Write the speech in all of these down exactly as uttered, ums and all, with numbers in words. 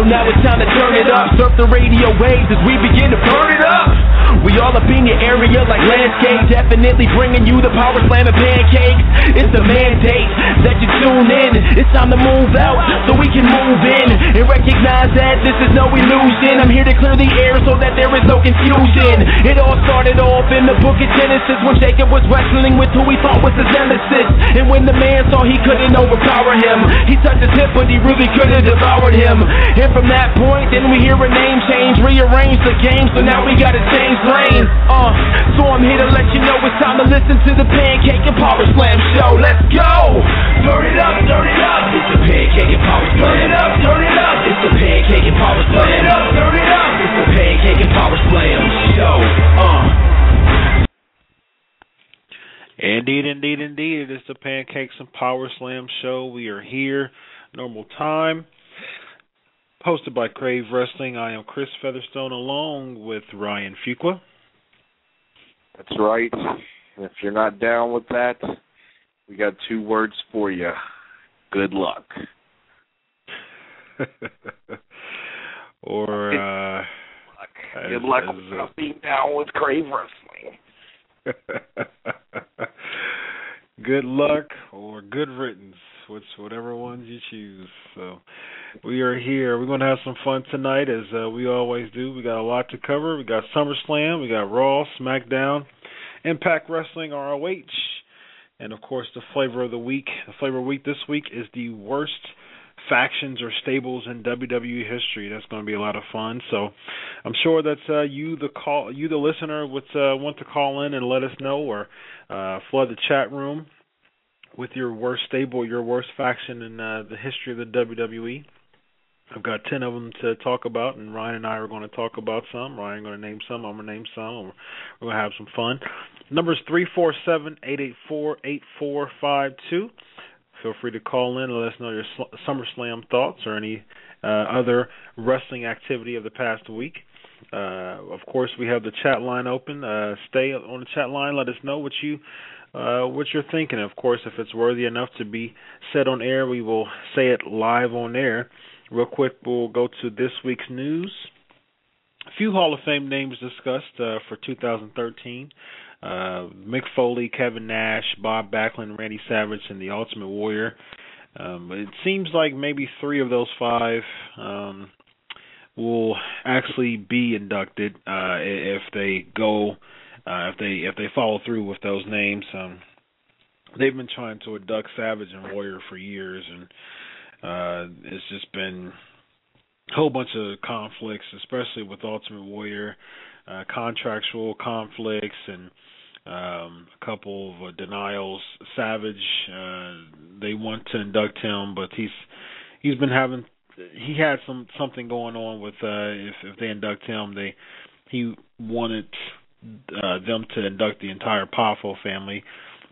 So now it's time to turn it up. Surf the radio waves as we begin to burn it up. We all up in your area like landscape. Definitely bringing you the power slam of pancakes. It's the mandate that you tune in. It's time to move out so we can move in and recognize that this is no illusion. I'm here to clear the air so that there is no confusion. It all started off in the book of Genesis when Jacob was wrestling with who he thought was his nemesis. And when the man saw he couldn't overpower him, he touched his hip but he really could have devoured him. And from that point then we hear a name change, rearrange the game, so now we gotta change lanes. Uh, so I'm here to let you know it's time to listen to the Pancake and Power Slam show. Let's go! Turn it up, turn it up. It's the Pancake and Power Slam. Turn it up, turn it up. It's the Pancake and Power Slam. Turn it up, turn it up. It's the Pancake and Power Slam show. Uh. Indeed, indeed, indeed. It is the Pancakes and Power Slam show. We are here, normal time. Hosted by Crave Wrestling. I am Chris Featherstone along with Ryan Fuqua. That's right. If you're not down with that, we got two words for you. Good luck. or, uh... Good luck as, with not being down with Crave Wrestling. Good luck or good riddance. Which, whatever ones you choose. So, we are here. We're going to have some fun tonight, as uh, we always do. We got a lot to cover. We got SummerSlam. We got Raw, SmackDown, Impact Wrestling, R O H, and, of course, the flavor of the week. The flavor of the week this week is the worst factions or stables in W W E history. That's going to be a lot of fun. So, I'm sure that uh, you, the call, you, the listener, would uh, want to call in and let us know, or uh, flood the chat room with your worst stable, your worst faction in uh, the history of the W W E. I've got ten of them to talk about, and Ryan and I are going to talk about some. Ryan's going to name some. I'm going to name some. We're going to have some fun. Number's three four seven, eight eight four, eight four five two. Feel free to call in and let us know your SummerSlam thoughts or any uh, other wrestling activity of the past week. Uh, of course, we have the chat line open. Uh, stay on the chat line. Let us know what you Uh, what you're thinking. Of course, if it's worthy enough to be said on air, we will say it live on air. Real quick, we'll go to this week's news. A few Hall of Fame names discussed uh, for two thousand thirteen. Uh, Mick Foley, Kevin Nash, Bob Backlund, Randy Savage, and The Ultimate Warrior. Um, it seems like maybe three of those five um, will actually be inducted uh, if they go Uh, if they if they follow through with those names. Um, they've been trying to induct Savage and Warrior for years, and uh, it's just been a whole bunch of conflicts, especially with Ultimate Warrior, uh, contractual conflicts, and um, a couple of uh, denials. Savage, uh, they want to induct him, but he's he's been having he had some something going on with uh, if if they induct him, they he wanted Uh, them to induct the entire Poffo family.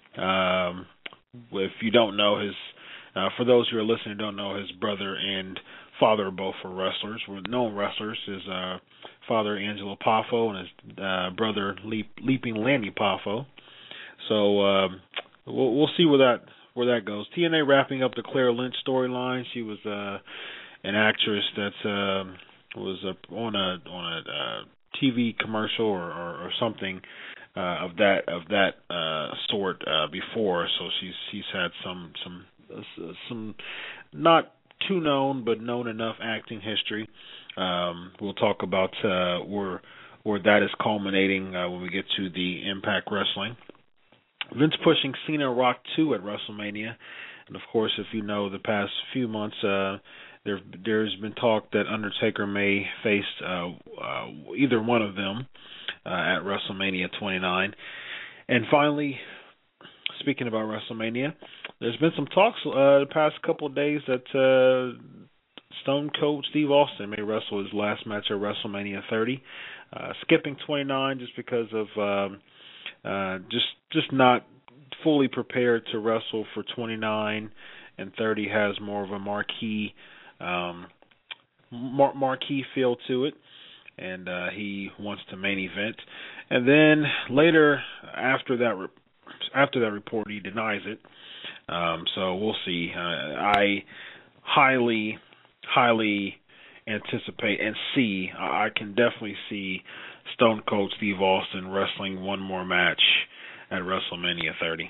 Um, if you don't know, his uh, for those who are listening who don't know, his brother and father both were wrestlers, were known wrestlers. His uh, father, Angelo Poffo, and his uh, brother, Leap, Leaping Lanny Poffo. So um, we'll, we'll see where that where that goes. T N A wrapping up the Claire Lynch storyline. She was uh, an actress that uh, was uh, on a on a uh, T V commercial or, or, or something uh, of that of that uh, sort uh, before, so she's she's had some some uh, some not too known but known enough acting history. Um, we'll talk about uh, where where that is culminating uh, when we get to the Impact Wrestling. Vince pushing Cena Rock two at WrestleMania, and of course, if you know the past few months. Uh, There, there's been talk that Undertaker may face uh, uh, either one of them uh, at WrestleMania twenty-nine. And finally, speaking about WrestleMania, there's been some talks uh, the past couple of days that uh, Stone Cold Steve Austin may wrestle his last match at WrestleMania thirty, uh, skipping twenty-nine just because of um, uh, just just not fully prepared to wrestle for twenty-nine, and thirty has more of a marquee Um, mar- marquee feel to it, and uh, he wants to main event. And then later, after that, re- after that report, he denies it. Um, so we'll see. Uh, I highly, highly anticipate and see. I can definitely see Stone Cold Steve Austin wrestling one more match at WrestleMania thirty.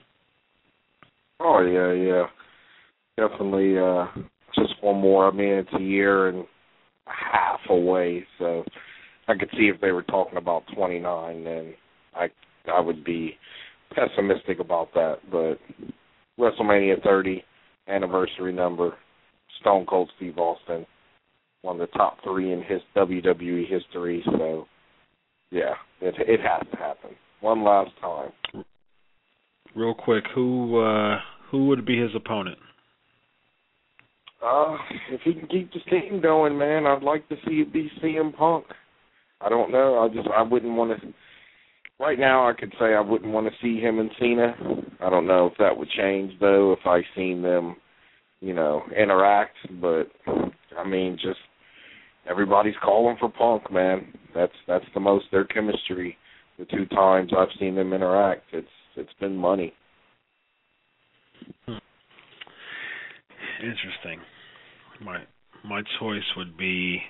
Oh, yeah, yeah. Definitely uh, just one more. I mean, it's a year and a half away, so I could see if they were talking about twenty-nine, then I, I would be pessimistic about that. But WrestleMania thirty, anniversary number, Stone Cold Steve Austin, one of the top three in his W W E history, so yeah, it it has to happen. One last time. Real quick, who uh, who would be his opponent? Uh, if he can keep this team going, man, I'd like to see it be C M Punk. I don't know. I just I wouldn't want to. Right now, I could say I wouldn't want to see him and Cena. I don't know if that would change though if I seen them, you know, interact. But I mean, just everybody's calling for Punk, man. That's that's the most their chemistry. The two times I've seen them interact, it's it's been money. Hmm. Interesting. My my choice would be.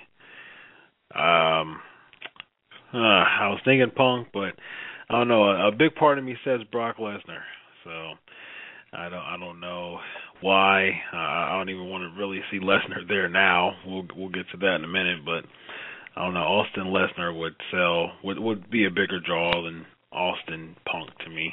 Um, uh, I was thinking Punk, but I don't know. A, a big part of me says Brock Lesnar, so I don't I don't know why. Uh, I don't even want to really see Lesnar there now. We'll we'll get to that in a minute, but I don't know. Austin Lesnar would sell would would be a bigger draw than Austin Punk to me.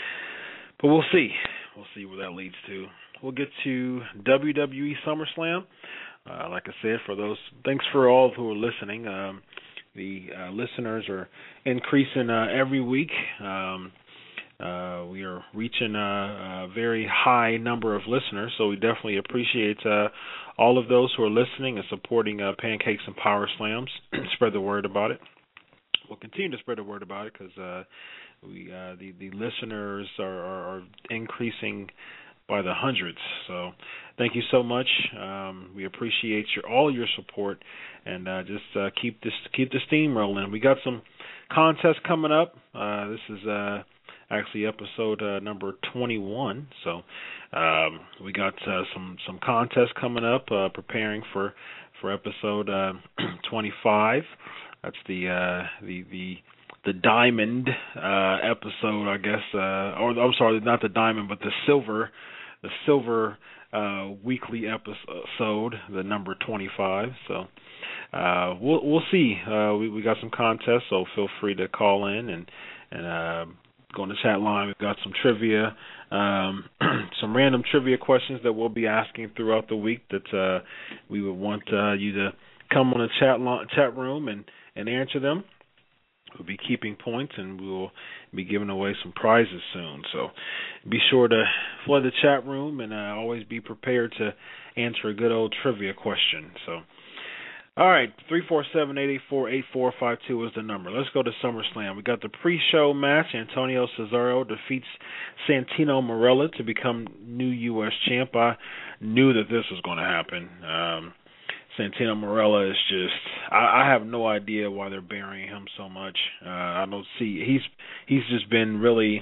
But we'll see. We'll see where that leads to. We'll get to W W E SummerSlam. Uh, like I said, for those, thanks for all who are listening. Um, the uh, listeners are increasing uh, every week. Um, uh, we are reaching a, a very high number of listeners, so we definitely appreciate uh, all of those who are listening and supporting uh, Pancakes and Power Slams. Spread the word about it. We'll continue to spread the word about it because uh, we uh, the the listeners are, are, are increasing by the hundreds. So thank you so much. Um, we appreciate your all your support, and uh, just uh, keep this keep the steam rolling. We got some contests coming up. Uh, this is uh, actually episode uh, number twenty-one. So um, we got uh, some some contests coming up. Uh, preparing for for episode uh, twenty-five. That's the uh, the the the diamond uh, episode, I guess, uh, or I'm sorry, not the diamond, but the silver. The silver uh, weekly episode, the number twenty-five. So uh, we'll we'll see. Uh, we we got some contests, so feel free to call in and and uh, go on the chat line. We've got some trivia, um, some random trivia questions that we'll be asking throughout the week that uh, we would want uh, you to come on the chat line, chat room and and answer them. We'll be keeping points, and we'll be giving away some prizes soon. So be sure to flood the chat room, and uh, always be prepared to answer a good old trivia question. So, all right, three four seven, eight eight four, eight four five two is the number. Let's go to SummerSlam. We got the pre-show match. Antonio Cesaro defeats Santino Marella to become new U S champ. I knew that this was going to happen. Um, Santino Marella is just, I, I have no idea why they're burying him so much. Uh, I don't see, he's he's just been really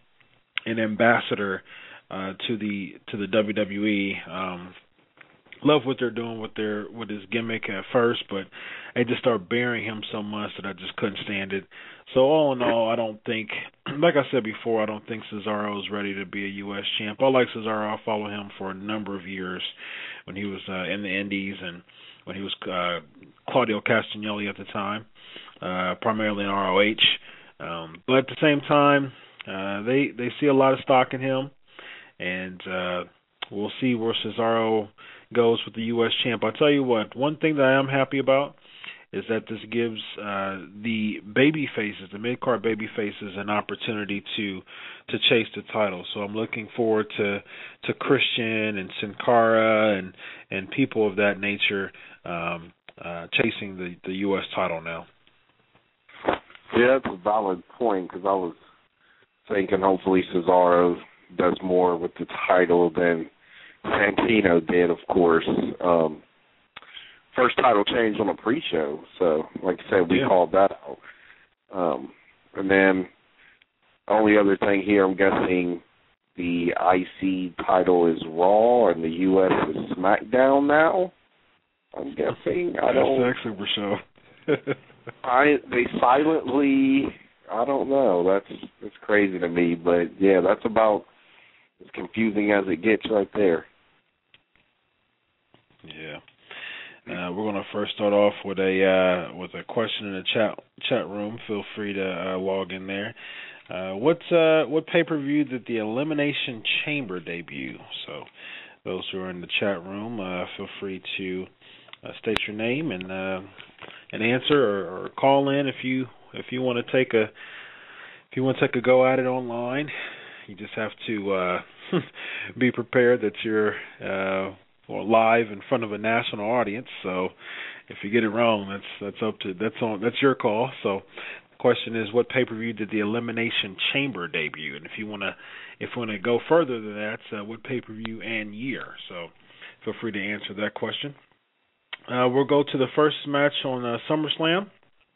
an ambassador uh, to the to the W W E. Um, love what they're doing with their with his gimmick at first, but they just started burying him so much that I just couldn't stand it. So all in all, I don't think, like I said before, I don't think Cesaro is ready to be a U S champ. I like Cesaro. I follow him for a number of years when he was uh, in the Indies and when he was uh, Claudio Castagnoli at the time, uh, primarily in R O H. Um, but at the same time, uh, they they see a lot of stock in him, and uh, we'll see where Cesaro goes with the U S champ. I'll tell you what, one thing that I am happy about is that this gives uh, the baby faces, the mid-card baby faces, an opportunity to to chase the title. So I'm looking forward to to Christian and Sin Cara and and people of that nature um, uh, chasing the, the U S title now. Yeah, that's a valid point because I was thinking hopefully Cesaro does more with the title than Santino did, of course. Um, first title change on a pre-show, so like I said, we yeah. called that out. Um, and then only other thing here, I'm guessing the I C title is Raw and the U S is SmackDown now. I'm guessing. I That's don't. the Super Show. I they silently. I don't know. That's that's crazy to me. But yeah, that's about as confusing as it gets right there. Yeah. Uh, we're going to first start off with a uh, with a question in the chat chat room. Feel free to uh, log in there. Uh, what uh, what pay per view did the Elimination Chamber debut? So, those who are in the chat room, uh, feel free to uh, state your name and uh, an answer, or, or call in if you if you want to take a if you want to take a go at it online. You just have to uh, be prepared that you're uh, live in front of a national audience. So, if you get it wrong, that's that's up to that's on that's your call. So. Question is, what pay-per-view did the Elimination Chamber debut? And if you want to, if you want to go further than that, uh, what pay-per-view and year? So, feel free to answer that question. Uh, we'll go to the first match on uh, SummerSlam.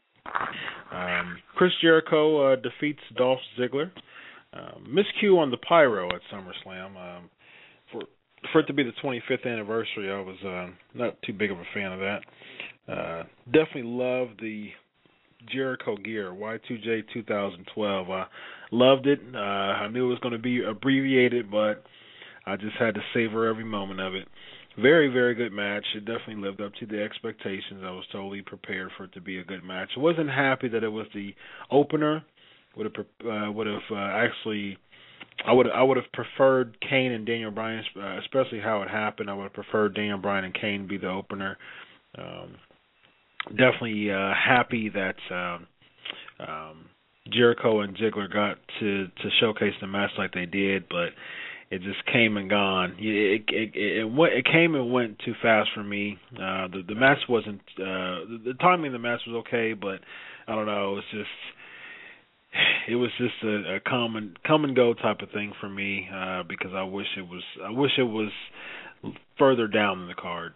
Um, Chris Jericho uh, defeats Dolph Ziggler. Uh, miscue on the pyro at SummerSlam. Um, for for it to be the twenty-fifth anniversary, I was uh, not too big of a fan of that. Uh, definitely love the Jericho gear, Y two J twenty twelve. I loved it. Uh, I knew it was going to be abbreviated, but I just had to savor every moment of it. Very, very good match. It definitely lived up to the expectations. I was totally prepared for it to be a good match. I wasn't happy that it was the opener. Would have uh, would have uh, actually. I would I would have preferred Kane and Daniel Bryan, uh, especially how it happened. I would have preferred Daniel Bryan and Kane be the opener. Um, Definitely uh, happy that um, um, Jericho and Ziggler got to, to showcase the match like they did, but it just came and gone. It it it, it, went, it came and went too fast for me. Uh, the the match wasn't uh, the, the timing of the match was okay, but I don't know. It was just it was just a, a come and come and go type of thing for me uh, because I wish it was I wish it was further down in the card.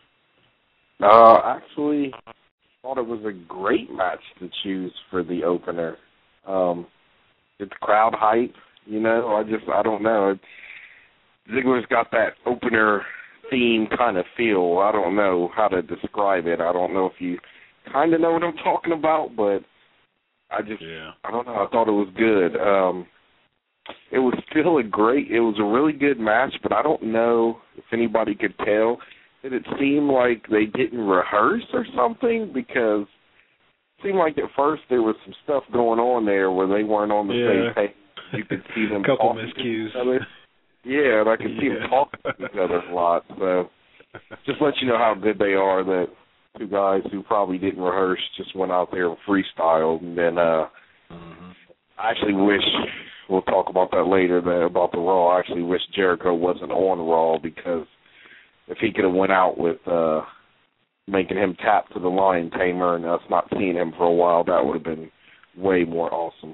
Uh, actually, I thought it was a great match to choose for the opener. Um, it's crowd hype, you know. I just, I don't know. It, Ziggler's got that opener theme kind of feel. I don't know how to describe it. I don't know if you kind of know what I'm talking about, but I just, yeah. I don't know. I thought it was good. Um, it was still a great, it was a really good match, but I don't know if anybody could tell. Did it seem like they didn't rehearse or something? Because it seemed like at first there was some stuff going on there where they weren't on the yeah. same page. You could see them couple talking miscues. to each other. Yeah, and I could see yeah. them talking to each other a lot. So just let you know how good they are, that two guys who probably didn't rehearse just went out there and freestyled. And then uh, mm-hmm. I actually wish, we'll talk about that later, that about the Raw, I actually wish Jericho wasn't on Raw, because if he could have went out with uh, making him tap to the Lion Tamer and us not seeing him for a while, that would have been way more awesome.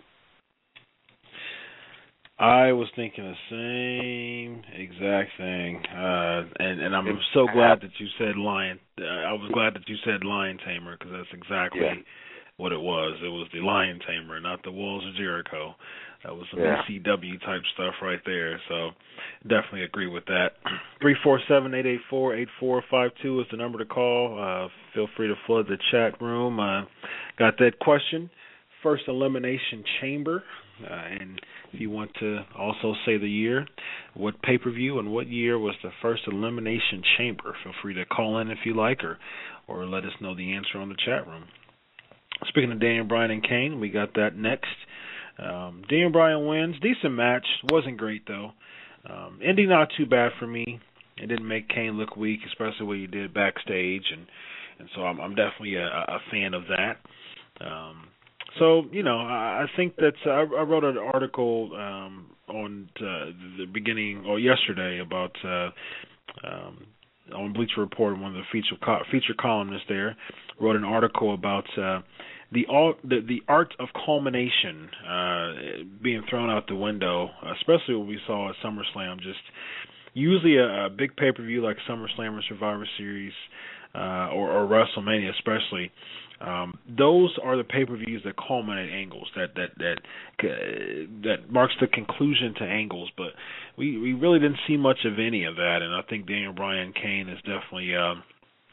I was thinking the same exact thing, uh, and, and I'm so glad that you said Lion. Uh, I was glad that you said Lion Tamer, because that's exactly yeah. what it was. It was the Lion Tamer, not the Walls of Jericho. That was some yeah. E C W type stuff right there. So definitely agree with that. three four seven, eight eight four, eight four five two is the number to call. Uh, feel free to flood the chat room. Uh, got that question. First Elimination Chamber. Uh, and if you want to also say the year, what pay-per-view and what year was the first Elimination Chamber? Feel free to call in if you like, or, or let us know the answer on the chat room. Speaking of Daniel Bryan and Kane, we got that next. Um, Daniel Bryan wins. Decent match. Wasn't great, though. Um, ending not too bad for me. It didn't make Kane look weak, especially what he did backstage, and, and so I'm, I'm definitely a, a fan of that. Um, so, you know, I, I think that uh, I, I wrote an article um, on uh, the beginning, or yesterday, about uh, um, on Bleacher Report, one of the feature, co- feature columnists there, wrote an article about uh, The, all, the the art of culmination uh, being thrown out the window, especially what we saw at SummerSlam. Just usually a, a big pay-per-view like SummerSlam or Survivor Series uh, or, or WrestleMania, especially. Um, those are the pay-per-views that culminate angles, that that that uh, that marks the conclusion to angles. But we, we really didn't see much of any of that, and I think Daniel Bryan Kane is definitely. Uh,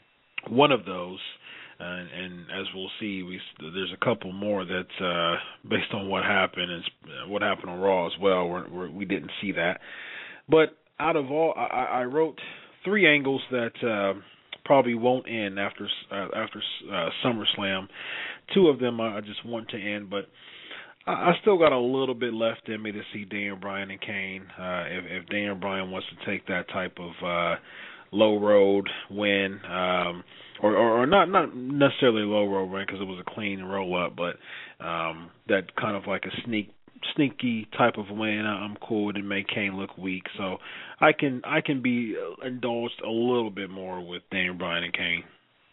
one of those. Uh, and, and as we'll see, we there's a couple more that, uh, based on what happened and what happened on Raw as well, we're, we're, we didn't see that. But out of all, I, I wrote three angles that uh, probably won't end after uh, after uh, SummerSlam. Two of them I just want to end, but I, I still got a little bit left in me to see Daniel Bryan and Kane. Uh, if, if Daniel Bryan wants to take that type of uh, low road win. Um, Or, or, or not, not necessarily low road win because it was a clean roll up, but um, that kind of like a sneak, sneaky type of win. I'm cool with it. Make Kane look weak, so I can I can be indulged a little bit more with Daniel Bryan and Kane.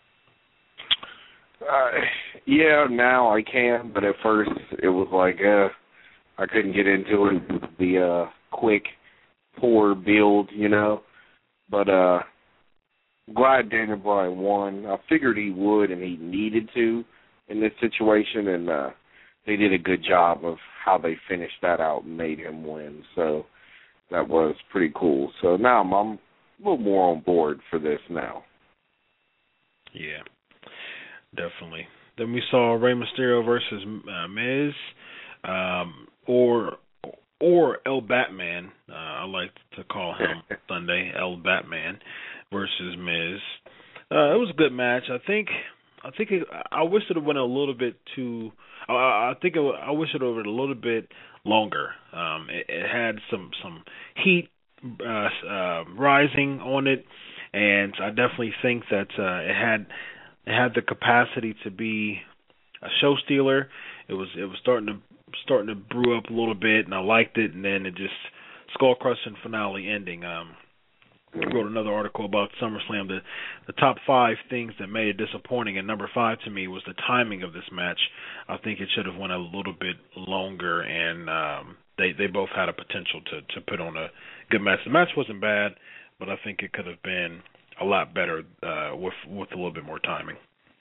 Uh, yeah, now I can, but at first it was like uh, I couldn't get into it. The uh, quick, poor build, you know, but. uh Glad Daniel Bryan won. I figured he would, and he needed to in this situation, and uh, they did a good job of how they finished that out and made him win. So that was pretty cool. So now I'm, I'm a little more on board for this now. Yeah, definitely. Then we saw Rey Mysterio versus uh, Miz, um, or or El Batman. Uh, I like to call him Sunday El Batman. Versus Miz. Uh, it was a good match. I think. I think. It, I wish it would have went a little bit too. I, I think. It, I wish it would have went a little bit longer. Um, it, it had some some heat uh, uh, rising on it, and I definitely think that uh, it had it had the capacity to be a show stealer. It was it was starting to starting to brew up a little bit, and I liked it. And then it just skull crushing finale ending. Um, I wrote another article about SummerSlam, the, the top five things that made it disappointing, and number five to me was the timing of this match. I think it should have went a little bit longer, and um, they they both had a potential to, to put on a good match. The match wasn't bad, but I think it could have been a lot better uh, with with a little bit more timing.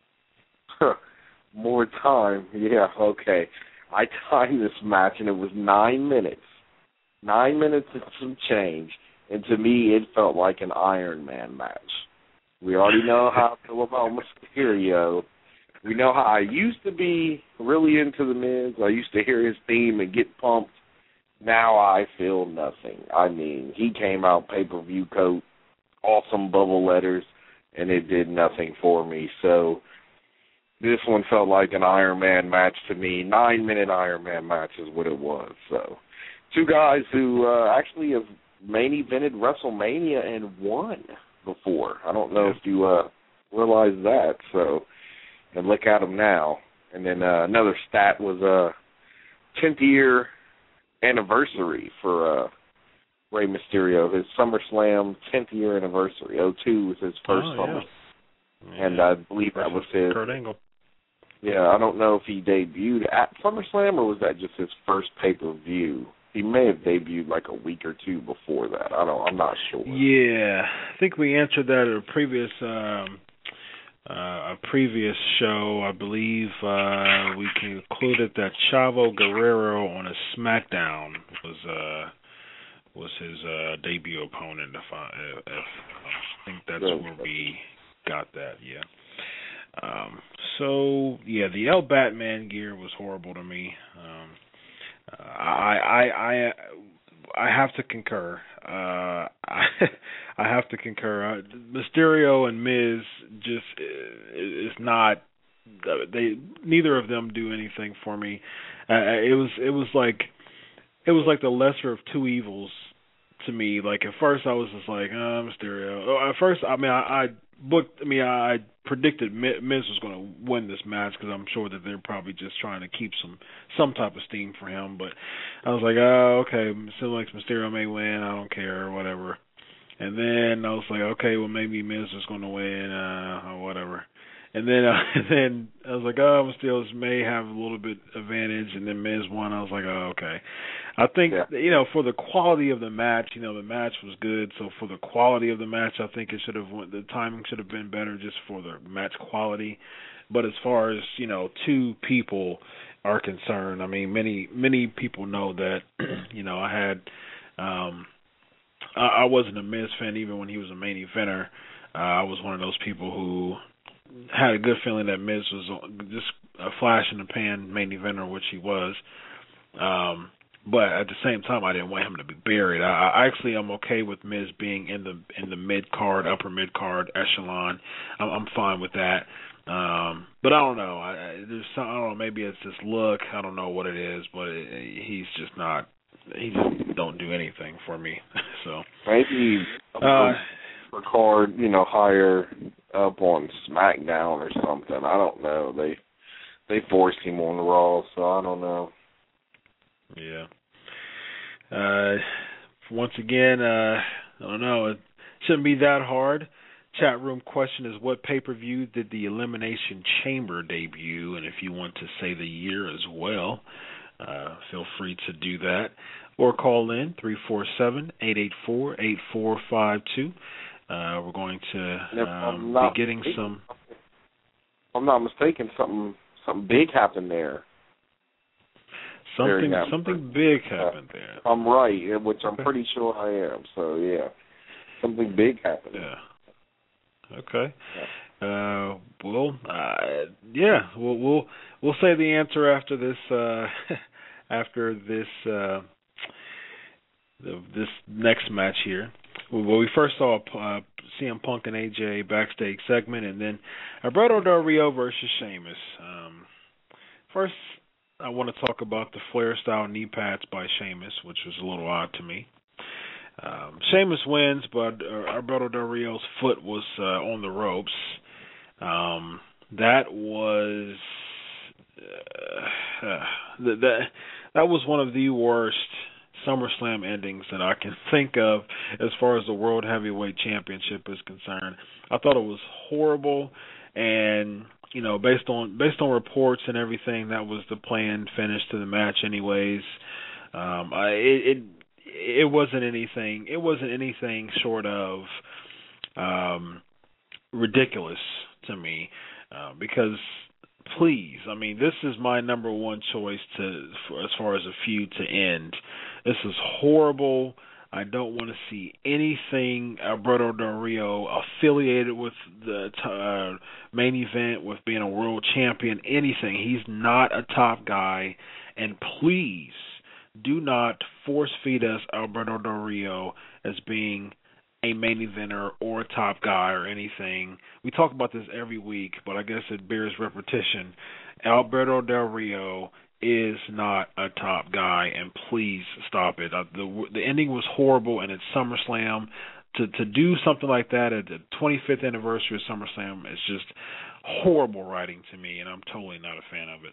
Huh. More time, yeah, okay. I timed this match, and it was nine minutes. Nine minutes and some change. And to me, it felt like an Iron Man match. We already know how I feel about Mysterio. We know how I used to be really into The Miz. I used to hear his theme and get pumped. Now I feel nothing. I mean, he came out pay-per-view coat, awesome bubble letters, and it did nothing for me. So this one felt like an Iron Man match to me. Nine-minute Iron Man match is what it was. So two guys who uh, actually have main evented WrestleMania and won before. I don't know if you uh, realize that. So, and look at them now. And then uh, another stat was a uh, tenth year anniversary for uh, Rey Mysterio. His SummerSlam tenth year anniversary. oh two was his first oh, Summer, yeah. and I believe that was his. Kurt Angle. Yeah, I don't know if he debuted at SummerSlam or was that just his first pay per view. He may have debuted like a week or two before that. I don't. I'm not sure. Yeah, I think we answered that at a previous um, uh, a previous show. I believe uh, we concluded that Chavo Guerrero on a SmackDown was uh, was his uh, debut opponent. If I, if, I think that's where we got that. Yeah. Um, so yeah, the El Batman gear was horrible to me. Um, I, I I I have to concur. Uh, I I have to concur. Uh, Mysterio and Miz just is not. They neither of them do anything for me. Uh, it was it was like it was like the lesser of two evils to me. Like at first I was just like, uh, Mysterio. At first, I mean, I, I booked. I mean, I predicted Miz was going to win this match because I'm sure that they're probably just trying to keep some some type of steam for him. But I was like, oh, okay, still like Mysterio may win. I don't care or whatever. And then I was like, okay, well maybe Miz is going to win uh, or whatever. And then uh, and then I was like, oh, Mysterio may have a little bit advantage. And then Miz won. I was like, oh, okay. I think, yeah. you know, for the quality of the match, you know, the match was good. So for the quality of the match, I think it should have went, the timing should have been better just for the match quality. But as far as, you know, two people are concerned, I mean, many, many people know that, you know, I had, um, I, I wasn't a Miz fan even when he was a main eventer. Uh, I was one of those people who had a good feeling that Miz was just a flash in the pan main eventer, which he was. Um, but at the same time, I didn't want him to be buried. I, I actually am okay with Miz being in the in the mid card, upper mid card echelon. I'm, I'm fine with that. Um, but I don't know. I, there's some, I don't know. Maybe it's this look. I don't know what it is, but it, he's just not. He just don't do anything for me. So maybe uh, the card, you know, higher up on SmackDown or something. I don't know. They they forced him on the Raw, so I don't know. Yeah. Uh, once again, uh, I don't know. It shouldn't be that hard. Chat room question is, what pay-per-view did the Elimination Chamber debut? And if you want to say the year as well, uh, feel free to do that. Or call in three four seven, eight eight four, eight four five two. Uh, we're going to um, be getting mistaken, some... If I'm not mistaken, something something big happened there. Something something big happened uh, there. I'm right, which I'm pretty sure I am. So, yeah, something big happened. Yeah. Okay. Yeah. Uh, well, uh, yeah, we'll we'll we'll say the answer after this uh, after this uh, this next match here. Well, we first saw uh, C M Punk and A J backstage segment, and then Alberto Del Rio versus Sheamus. Um, first, I want to talk about the Flair-style knee pads by Sheamus, which was a little odd to me. Um, Sheamus wins, but uh, Alberto Del Rio's foot was uh, on the ropes. Um, that was uh, uh, that that was one of the worst SummerSlam endings that I can think of as far as the World Heavyweight Championship is concerned. I thought it was horrible, and you know, based on based on reports and everything, that was the planned finish to the match, anyways. Um, I, it, it it wasn't anything. It wasn't anything short of um, ridiculous to me, uh, because please, I mean, this is my number one choice to for, as far as a feud to end. This is horrible. I don't want to see anything Alberto Del Rio affiliated with the uh, main event, with being a world champion, anything. He's not a top guy. And please do not force feed us Alberto Del Rio as being a main eventer or a top guy or anything. We talk about this every week, but I guess it bears repetition. Alberto Del Rio is not a top guy, and please stop it. Uh, the the ending was horrible, and it's SummerSlam. To to do something like that at the twenty-fifth anniversary of SummerSlam is just horrible writing to me, and I'm totally not a fan of it.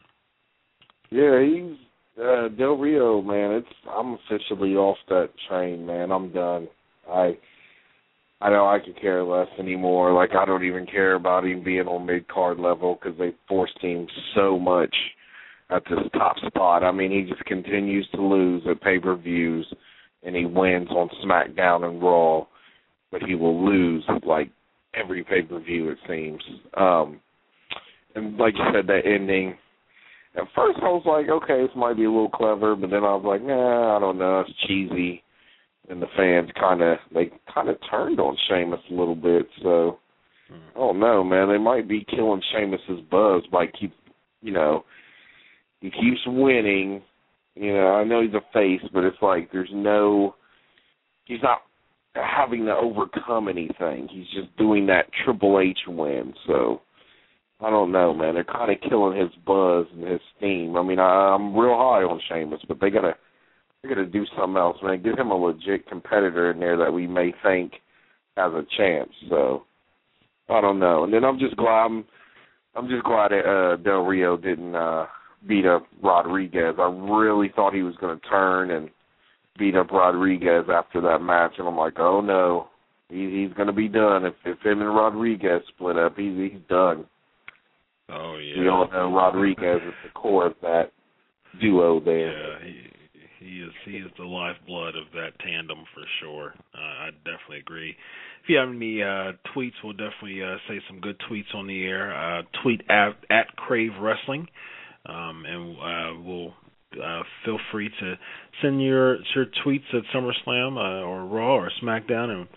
Yeah, he's uh, Del Rio, man. It's I'm officially off that train, man. I'm done. I I know I could care less anymore. Like, I don't even care about him being on mid-card level because they forced him so much at this top spot. I mean, he just continues to lose at pay-per-views, and he wins on SmackDown and Raw, but he will lose, like, every pay-per-view, it seems. Um, and like you said, that ending, at first I was like, okay, this might be a little clever, but then I was like, nah, I don't know, it's cheesy. And the fans kind of, they kind of turned on Sheamus a little bit, so I don't know, man. They might be killing Sheamus's buzz by keep, you know, he keeps winning. You know, I know he's a face, but it's like there's no, he's not having to overcome anything. He's just doing that Triple H win. So, I don't know, man. They're kind of killing his buzz and his steam. I mean, I, I'm real high on Sheamus, but they got to they got to do something else, man. Give him a legit competitor in there that we may think has a chance. So, I don't know. And then I'm just glad I'm, I'm just glad that uh, Del Rio didn't uh, beat up Rodriguez. I really thought he was going to turn and beat up Rodriguez after that match, and I'm like, oh no, he, he's going to be done. If, if him and Rodriguez split up, he's he's done. Oh yeah. We all know Rodriguez is the core of that duo there. Yeah, he he is he is the lifeblood of that tandem for sure. Uh, I definitely agree. If you have any uh, tweets, we'll definitely uh, say some good tweets on the air. Uh, tweet at, at Crave Wrestling, um, and uh, we'll uh, feel free to send your your tweets at SummerSlam uh, or Raw or SmackDown, and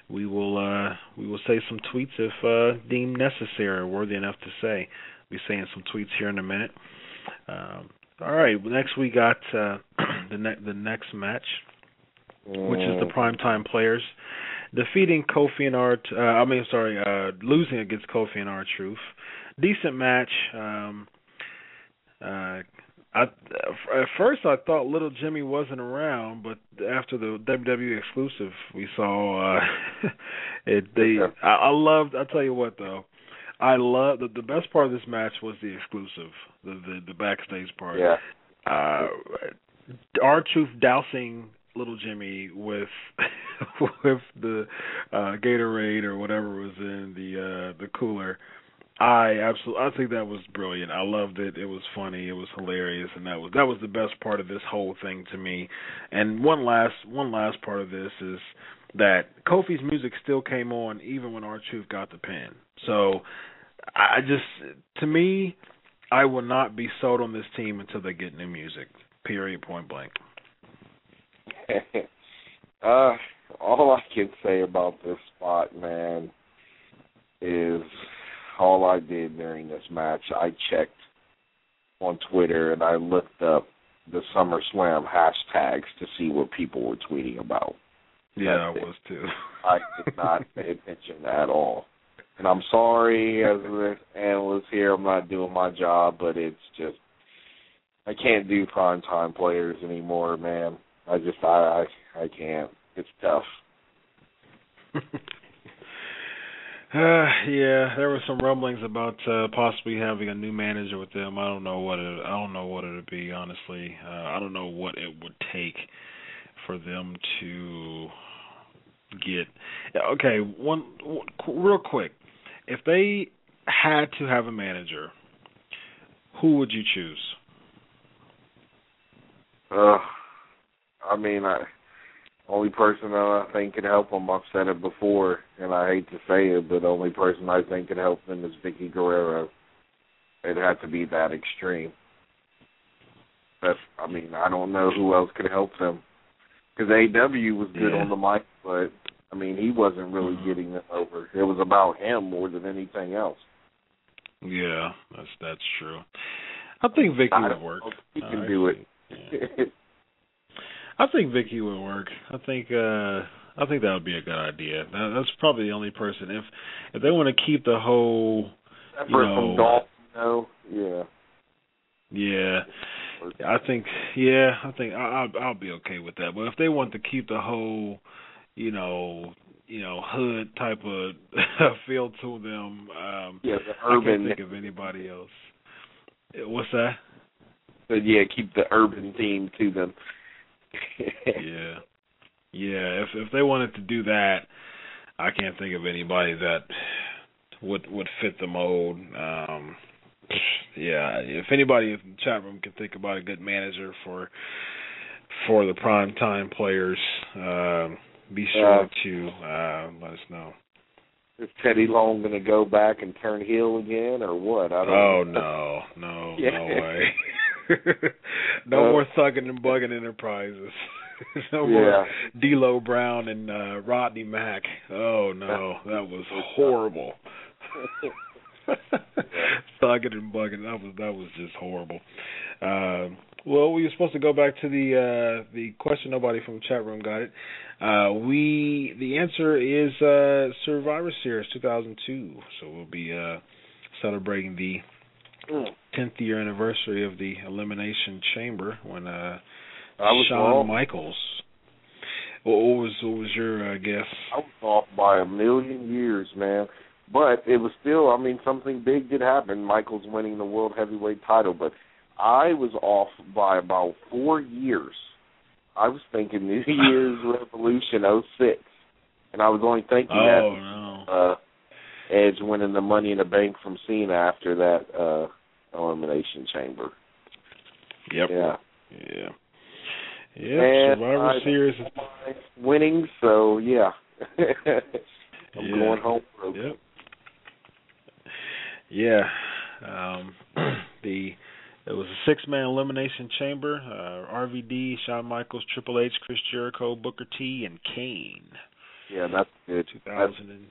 we will uh, we will say some tweets if uh, deemed necessary or worthy enough to say. We'll be saying some tweets here in a minute. Um, all right. Next, we got uh, the ne- the next match, which is the Primetime Players defeating Kofi and R. Uh, I mean, sorry, uh, losing against Kofi and R-Truth. Decent match. Um, uh, I, at first, I thought Little Jimmy wasn't around, but after the W W E exclusive we saw, uh, it they I, I loved. I tell you what, though, I love the, the best part of this match was the exclusive, the the, the backstage part. Yeah. Uh, R-Truth dousing Little Jimmy with with the uh, Gatorade or whatever was in the uh, the cooler. I absolutely, I think that was brilliant. I loved it. It was funny. It was hilarious, and that was that was the best part of this whole thing to me. And one last one last part of this is that Kofi's music still came on even when R-Truth got the pin. So I just, to me, I will not be sold on this team until they get new music. Period. Point blank. uh, all I can say about this spot, man, is all I did during this match, I checked on Twitter and I looked up the SummerSlam hashtags to see what people were tweeting about. Yeah, That's I was it. too. I did not pay attention at all. And I'm sorry, as an analyst here, I'm not doing my job, but it's just, I can't do primetime players anymore, man. I just, I, I, I can't. It's tough. Uh, yeah, there were some rumblings about uh, possibly having a new manager with them. I don't know what it. I don't know what it would be, honestly. Uh, I don't know what it would take for them to get. Okay, one, one real quick. If they had to have a manager, who would you choose? Uh, I mean, I. Only person that I think can help them, I've said it before, and I hate to say it, but the only person I think can help them is Vicky Guerrero. It'd have to be that extreme. That's, I mean, I don't know who else could help them. Because A E W was good yeah. on the mic, but, I mean, he wasn't really mm-hmm. getting them over. It was about him more than anything else. Yeah, that's that's true. I think Vicky I would work. He can uh, do it. Yeah. I think Vicky would work. I think uh, I think that would be a good idea. That, that's probably the only person. If if they want to keep the whole, Separate you know, from Dolph, you know, yeah, yeah, I think yeah, I think I, I'll I'll be okay with that. But if they want to keep the whole, you know, you know, hood type of feel to them, um, yeah, the urban. I can't think of anybody else. What's that? But yeah, keep the urban theme to them. yeah, yeah. If if they wanted to do that, I can't think of anybody that would would fit the mold. Um, yeah, if anybody in the chat room can think about a good manager for for the primetime players, uh, be sure uh, to uh, let us know. Is Teddy Long going to go back and turn heel again, or what? I don't oh know. no, no, yeah. no way. no uh, more thugging and bugging enterprises. no yeah. more D'Lo Brown and uh, Rodney Mack. Oh no, that was horrible. thugging and bugging. That was that was just horrible. Uh, well, we were supposed to go back to the uh, the question. Nobody from the chat room got it. Uh, we the answer is uh, Survivor Series two thousand two. So we'll be uh, celebrating the tenth year anniversary of the Elimination Chamber when uh, Shawn wrong. Michaels. What was what was your uh, guess? I was off by a million years, man. But it was still, I mean, something big did happen. Michaels winning the World Heavyweight title, but I was off by about four years. I was thinking New Year's Revolution oh six, and I was only thinking oh, that no. uh, Edge winning the Money in the Bank from Cena after that uh, Elimination Chamber. Yep. Yeah. Yeah. Yeah. Survivor I, Series winning. So yeah, I'm yeah. going home. Broke. Yep. Yeah. Um, the it was a six-man elimination chamber. Uh, R V D, Shawn Michaels, Triple H, Chris Jericho, Booker T, and Kane. Yeah, that's good. two thousand and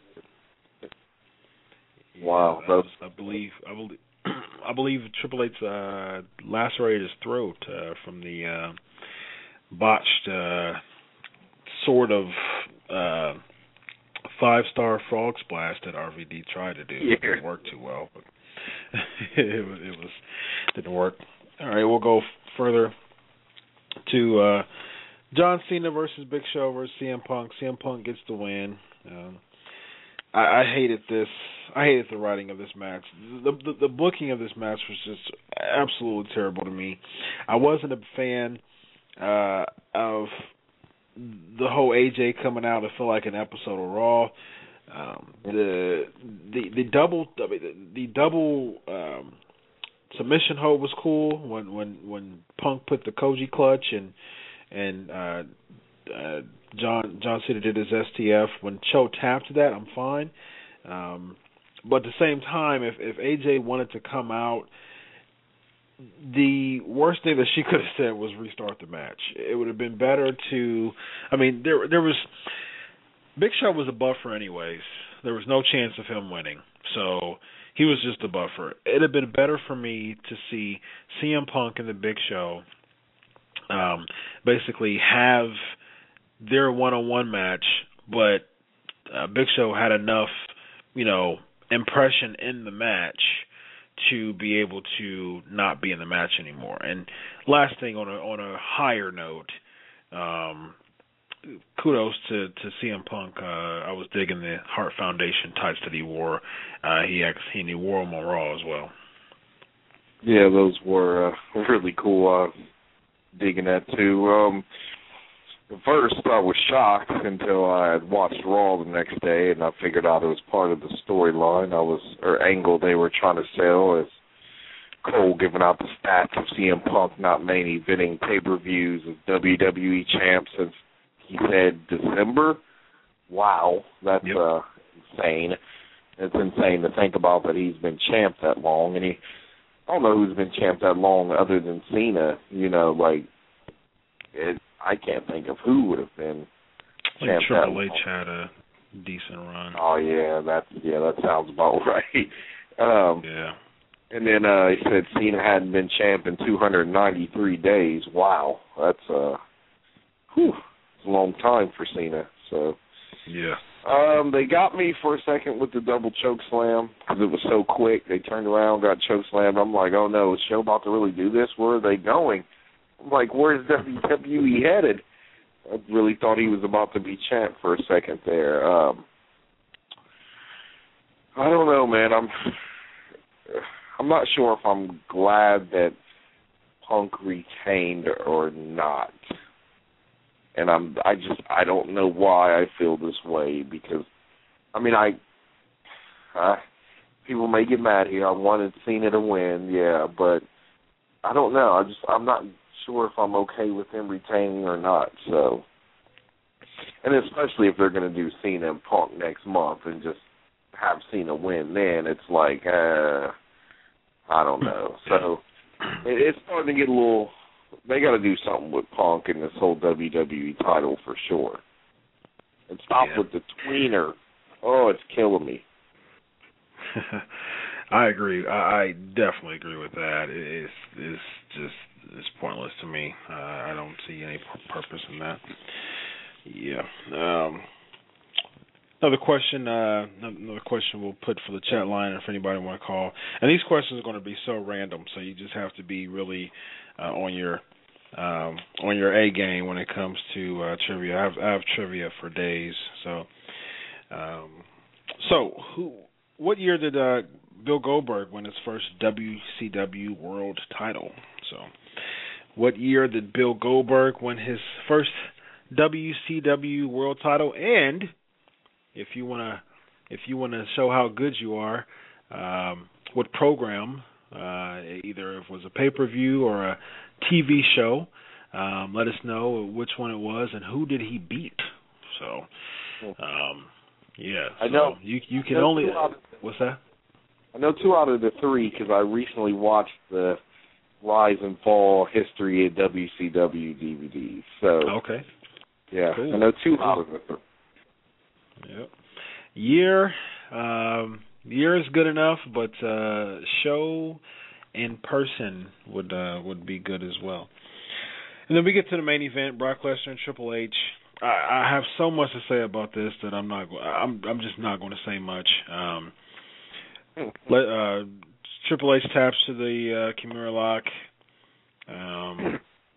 yeah, wow. Was, I believe I believe I believe Triple H's uh, lacerated his throat uh, from the uh, botched uh, sort of uh, five-star frog splash that R V D tried to do. Yeah. It didn't work too well, but it was it was didn't work. All right, we'll go further to uh, John Cena versus Big Show versus C M Punk. C M Punk gets the win. Um, I, I hated this. I hated the writing of this match. The, the the booking of this match was just absolutely terrible to me. I wasn't a fan uh, of the whole A J coming out. It felt like an episode of Raw. Um, the the the double the, the double um, submission hold was cool when when when Punk put the Koji clutch and and uh, uh, John John Cena did his S T F. When Cho tapped that, I'm fine. Um, but at the same time, if if A J wanted to come out, the worst thing that she could have said was restart the match. It would have been better to. I mean, there there was Big Show was a buffer anyways. There was no chance of him winning, so he was just a buffer. It'd have been better for me to see C M Punk and the Big Show um, basically have their one-on-one match, but uh, Big Show had enough, you know, impression in the match to be able to not be in the match anymore. And last thing, on a on a higher note, um, kudos to, to C M Punk. Uh, I was digging the Heart Foundation tights that he wore. Uh, he actually he wore them on Raw as well. Yeah, those were uh, really cool. Uh, digging that too. Um, at first, I was shocked until I had watched Raw the next day, and I figured out it was part of the storyline. I was or angle they were trying to sell as Cole giving out the stats of C M Punk not main eventing pay-per-views as W W E champ since he said December. Wow, that's yep. uh, insane. It's insane to think about that he's been champ that long, and he. I don't know who's been champ that long other than Cena. You know, like it. I can't think of who would have been champ that long. Triple H had a decent run. Oh yeah, that yeah, that sounds about right. Um, yeah. And then uh, he said Cena hadn't been champ in two hundred ninety-three days. Wow, that's uh, whew, it's a long time for Cena. So yeah. Um, they got me for a second with the double choke slam because it was so quick. They turned around, got choke slammed. I'm like, oh no, is Show about to really do this? Where are they going? I'm like, where's W W E headed? I really thought he was about to be champ for a second there. Um, I don't know, man. I'm I'm not sure if I'm glad that Punk retained or not. And I'm, I just, I don't know why I feel this way because, I mean, I, uh, people may get mad here. I wanted Cena to win, yeah, but I don't know. I just, I'm not sure if I'm okay with him retaining or not. So, and especially if they're going to do Cena and Punk next month and just have Cena win, then it's like, uh, I don't know. So it, it's starting to get a little. They got to do something with Punk and this whole W W E title for sure. And stop yeah. with the tweener. Oh, it's killing me. I agree. I, I definitely agree with that. It's it's just it's pointless to me. Uh, I don't see any purpose in that. Yeah. Um, another question. Uh, another question we'll put for the chat line if anybody want to call. And these questions are going to be so random, so you just have to be really. Uh, on your um, on your A game when it comes to uh, trivia. I have, I have trivia for days. So, um, so who? What year did uh, Bill Goldberg win his first W C W World Title? So, what year did Bill Goldberg win his first W C W World Title? And if you wanna, if you wanna show how good you are, um, what program? Uh, either if it was a pay-per-view or a T V show. Um, let us know which one it was and who did he beat. So, um, yeah. I so know. You you can know only. of, What's that? I know two out of the three because I recently watched the Rise and Fall History of W C W D V Ds. So okay. yeah, cool. I know two out of the three. Yep. Year, um, year is good enough, but uh, show in person would uh, would be good as well. And then we get to the main event: Brock Lesnar and Triple H. I, I have so much to say about this that I'm not. I'm I'm just not going to say much. Um, let, uh, Triple H taps to the uh, Kimura lock. Um,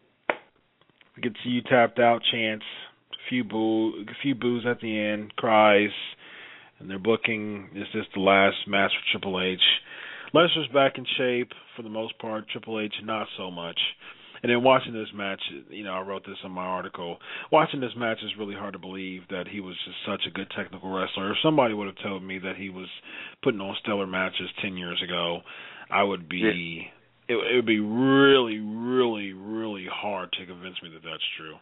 we get to you tapped out chants. A few boo, a few boos at the end, cries, and they're booking. Is this the last match for Triple H? Lesnar's back in shape for the most part. Triple H not so much. And then watching this match, you know, I wrote this in my article. Watching this match is really hard to believe that he was just such a good technical wrestler. If somebody would have told me that he was putting on stellar matches ten years ago, I would be. Yeah. It, it would be really, really, really hard to convince me that that's true.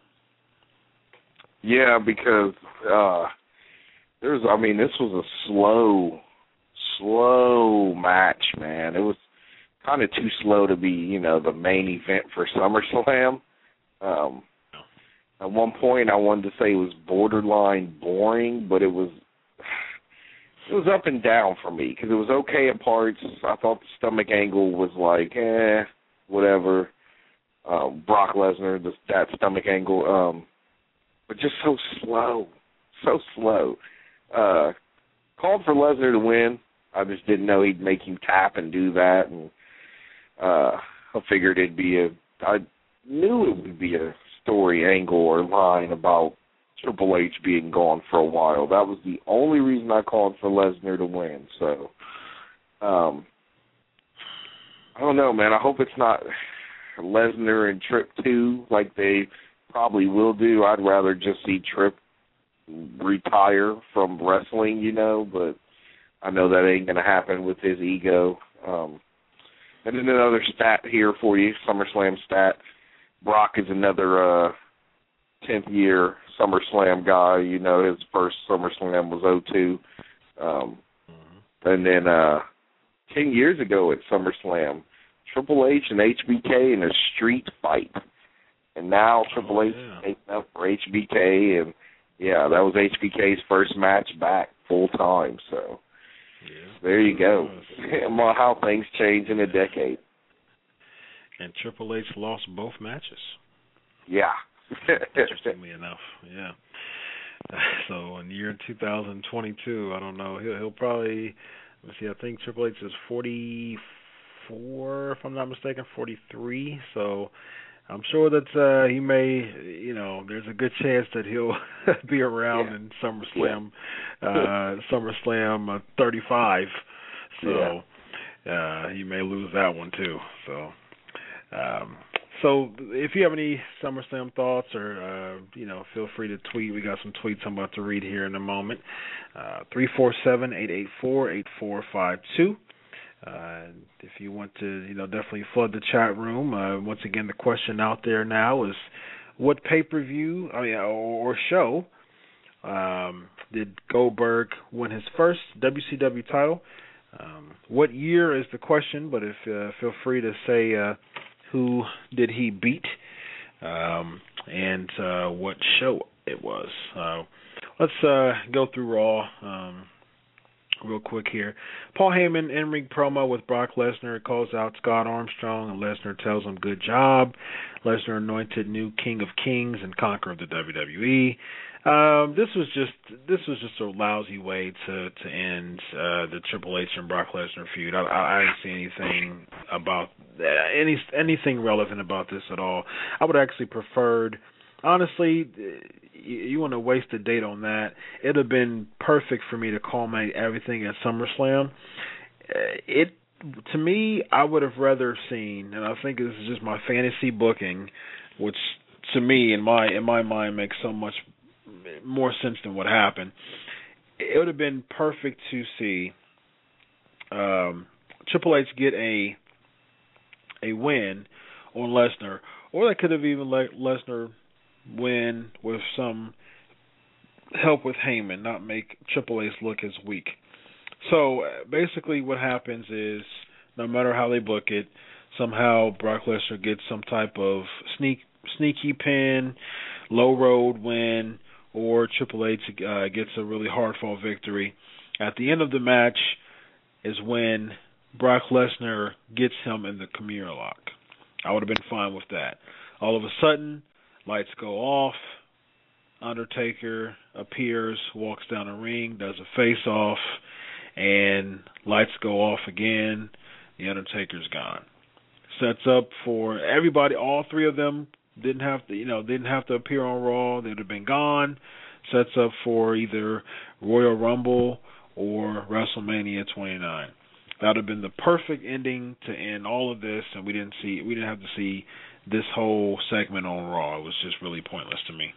Yeah, because uh, there's. I mean, this was a slow, slow match, man. It was kind of too slow to be, you know, the main event for SummerSlam. Um, at one point, I wanted to say it was borderline boring, but it was it was up and down for me because it was okay at parts. I thought the stomach angle was like, eh, whatever. Um, Brock Lesnar, the, that stomach angle, um, but just so slow, so slow. Uh, called for Lesnar to win. I just didn't know he'd make him tap and do that, and uh, I figured it'd be a. I knew it would be a story angle or line about Triple H being gone for a while. That was the only reason I called for Lesnar to win. So, um, I don't know, man. I hope it's not Lesnar and Trip two like they probably will do. I'd rather just see Trip retire from wrestling, you know, but I know that ain't going to happen with his ego. Um, and then another stat here for you, SummerSlam stat. Brock is another uh, tenth year SummerSlam guy. You know, his first SummerSlam was oh two. Um, mm-hmm. And then uh, ten years ago at SummerSlam, Triple H and H B K in a street fight. And now Triple H oh, yeah. is taking up for H B K. And, yeah, that was H B K's first match back full time. So yeah. there you go. How things change in a decade. And Triple H lost both matches. Yeah. Interestingly enough, yeah. So in the year two thousand twenty-two, I don't know, he'll, he'll probably, let's see, I think Triple H is forty-four, if I'm not mistaken, forty-three. So I'm sure that uh, he may, you know, there's a good chance that he'll be around yeah. in SummerSlam, yeah. uh, SummerSlam uh, thirty-five. So yeah. uh, he may lose that one too. So. Um, so if you have any SummerSlam thoughts or, uh, you know, feel free to tweet. We got some tweets I'm about to read here in a moment. Uh, three four seven, eight eight four, eight four five two. Uh, if you want to, you know, definitely flood the chat room. Uh, once again, the question out there now is what pay-per-view I mean, or, or show um, did Goldberg win his first W C W title? Um, what year is the question, but if uh, feel free to say uh, who did he beat, um, and uh, what show it was. Uh, let's uh, go through Raw um, real quick here. Paul Heyman in-ring promo with Brock Lesnar calls out Scott Armstrong, and Lesnar tells him, good job. Lesnar anointed new King of Kings and Conqueror of the W W E. Um, this was just this was just a lousy way to to end uh, the Triple H and Brock Lesnar feud. I, I, I didn't see anything about any anything relevant about this at all. I would actually preferred, honestly, you, you want to waste a date on that. It'd have been perfect for me to culminate everything at SummerSlam. It to me, I would have rather seen, and I think this is just my fantasy booking, which to me in my in my mind makes so much more sense than what happened. It would have been perfect to see um, Triple H get a a win on Lesnar, or they could have even let Lesnar win with some help with Heyman, not make Triple H look as weak. So basically what happens is, no matter how they book it, somehow Brock Lesnar gets some type of sneak, sneaky pin, low road win, or before Triple H uh, gets a really hard-fought victory. At the end of the match is when Brock Lesnar gets him in the Khmer lock. I would have been fine with that. All of a sudden, lights go off. Undertaker appears, walks down the ring, does a face-off, and lights go off again. The Undertaker's gone. Sets up for everybody. All three of them didn't have to, you know, didn't have to appear on Raw. They'd have been gone. Sets up for either Royal Rumble or WrestleMania twenty-nine. That would have been the perfect ending to end all of this, and we didn't see, we didn't have to see this whole segment on Raw. It was just really pointless to me.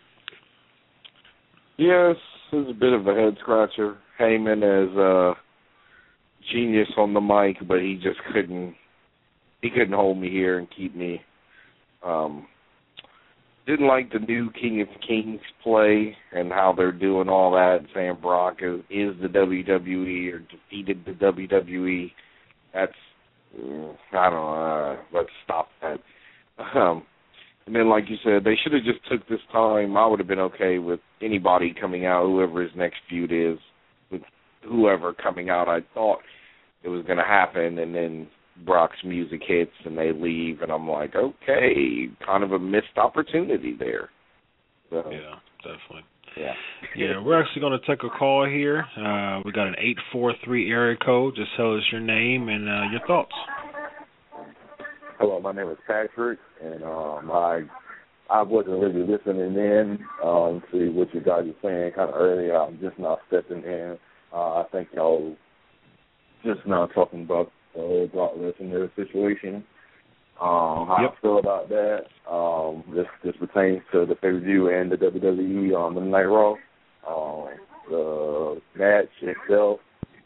Yes, it was a bit of a head scratcher. Heyman is a genius on the mic, but he just couldn't. He couldn't hold me here and keep me. Um, didn't like the new King of Kings play and how they're doing all that, saying Brock is, is the W W E or defeated the W W E. That's, I don't know, uh, let's stop that. Um, and then, like you said, they should have just took this time. I would have been okay with anybody coming out, whoever his next feud is, with whoever coming out. I thought it was going to happen, and then Brock's music hits and they leave, and I'm like, okay, kind of a missed opportunity there. So, yeah, definitely. Yeah. Yeah, we're actually going to take a call here. Uh, we got an eight four three area code. Just tell us your name and uh, your thoughts. Hello, my name is Patrick, and um, I I wasn't really listening in um, to what you guys were saying kind of earlier. I'm just now stepping in. Uh, I think y'all just now talking about the whole Brock Lesnar situation. Um, how yep. I feel about that. Um, this this pertains to the pay-per-view and the W W E on Monday Night Raw. Um, the match itself,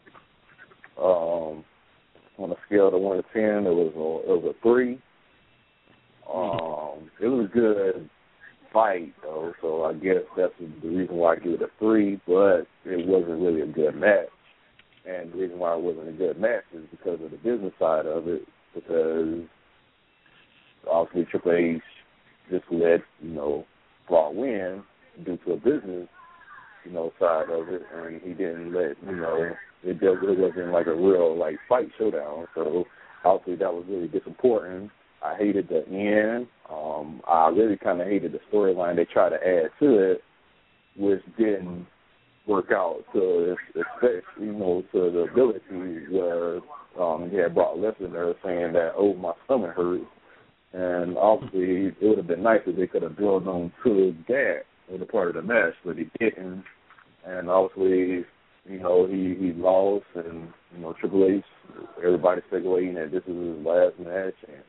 um, on a scale of one to ten, it was a, it was a three. Um, it was a good fight, though, so I guess that's the reason why I give it a three, but it wasn't really a good match. And the reason why it wasn't a good match is because of the business side of it, because obviously Triple H just let, you know, Brock win due to a business, you know, side of it, and he didn't let, you know, it, it wasn't like a real, like, fight showdown. So obviously that was really disappointing. I hated the end. Um, I really kind of hated the storyline they tried to add to it, which didn't work out to expect, you know, to the ability where um, you had Brock Lesnar there saying that, oh, my stomach hurts. And obviously it would have been nice if they could have built on to that as a part of the match, but he didn't. And obviously, you know, he, he lost, and, you know, Triple H, everybody's speculating that this is his last match, and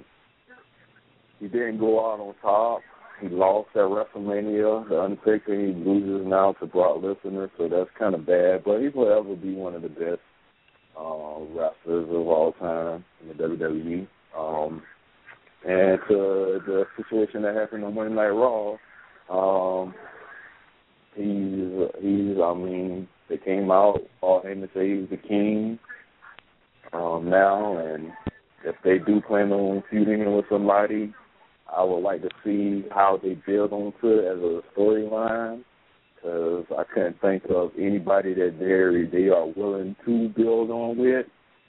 he didn't go out on top. He lost at WrestleMania. The Undertaker, he loses now to Brock Lesnar, so that's kind of bad. But he will ever be one of the best uh, wrestlers of all time in the W W E. Um, and to the situation that happened on Monday Night Raw, um, he's, he's, I mean, they came out, all him to say he's the king um, now, and if they do plan on feuding with somebody, I would like to see how they build onto it as a storyline, because I couldn't think of anybody that they they are willing to build on with.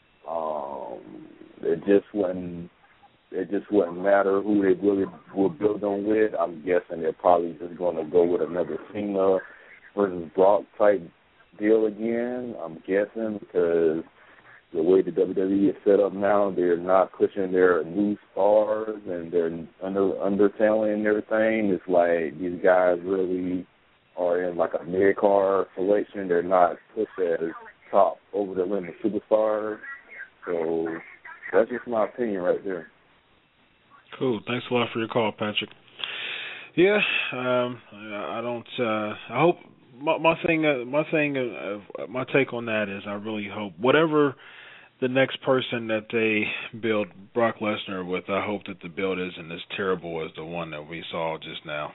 Um, it just wouldn't it just wouldn't matter who they really will build on with. I'm guessing they're probably just going to go with another Cena versus Brock type deal again. I'm guessing, because the way the W W E is set up now, they're not pushing their new stars and they're under under talent and everything. It's like these guys really are in like a mid-card selection. They're not pushed as top over the limit superstars. So that's just my opinion right there. Cool. Thanks a lot for your call, Patrick. Yeah, um, I don't. Uh, I hope my, my thing. Uh, my thing. Uh, my take on that is, I really hope whatever the next person that they build Brock Lesnar with, I hope that the build isn't as terrible as the one that we saw just now.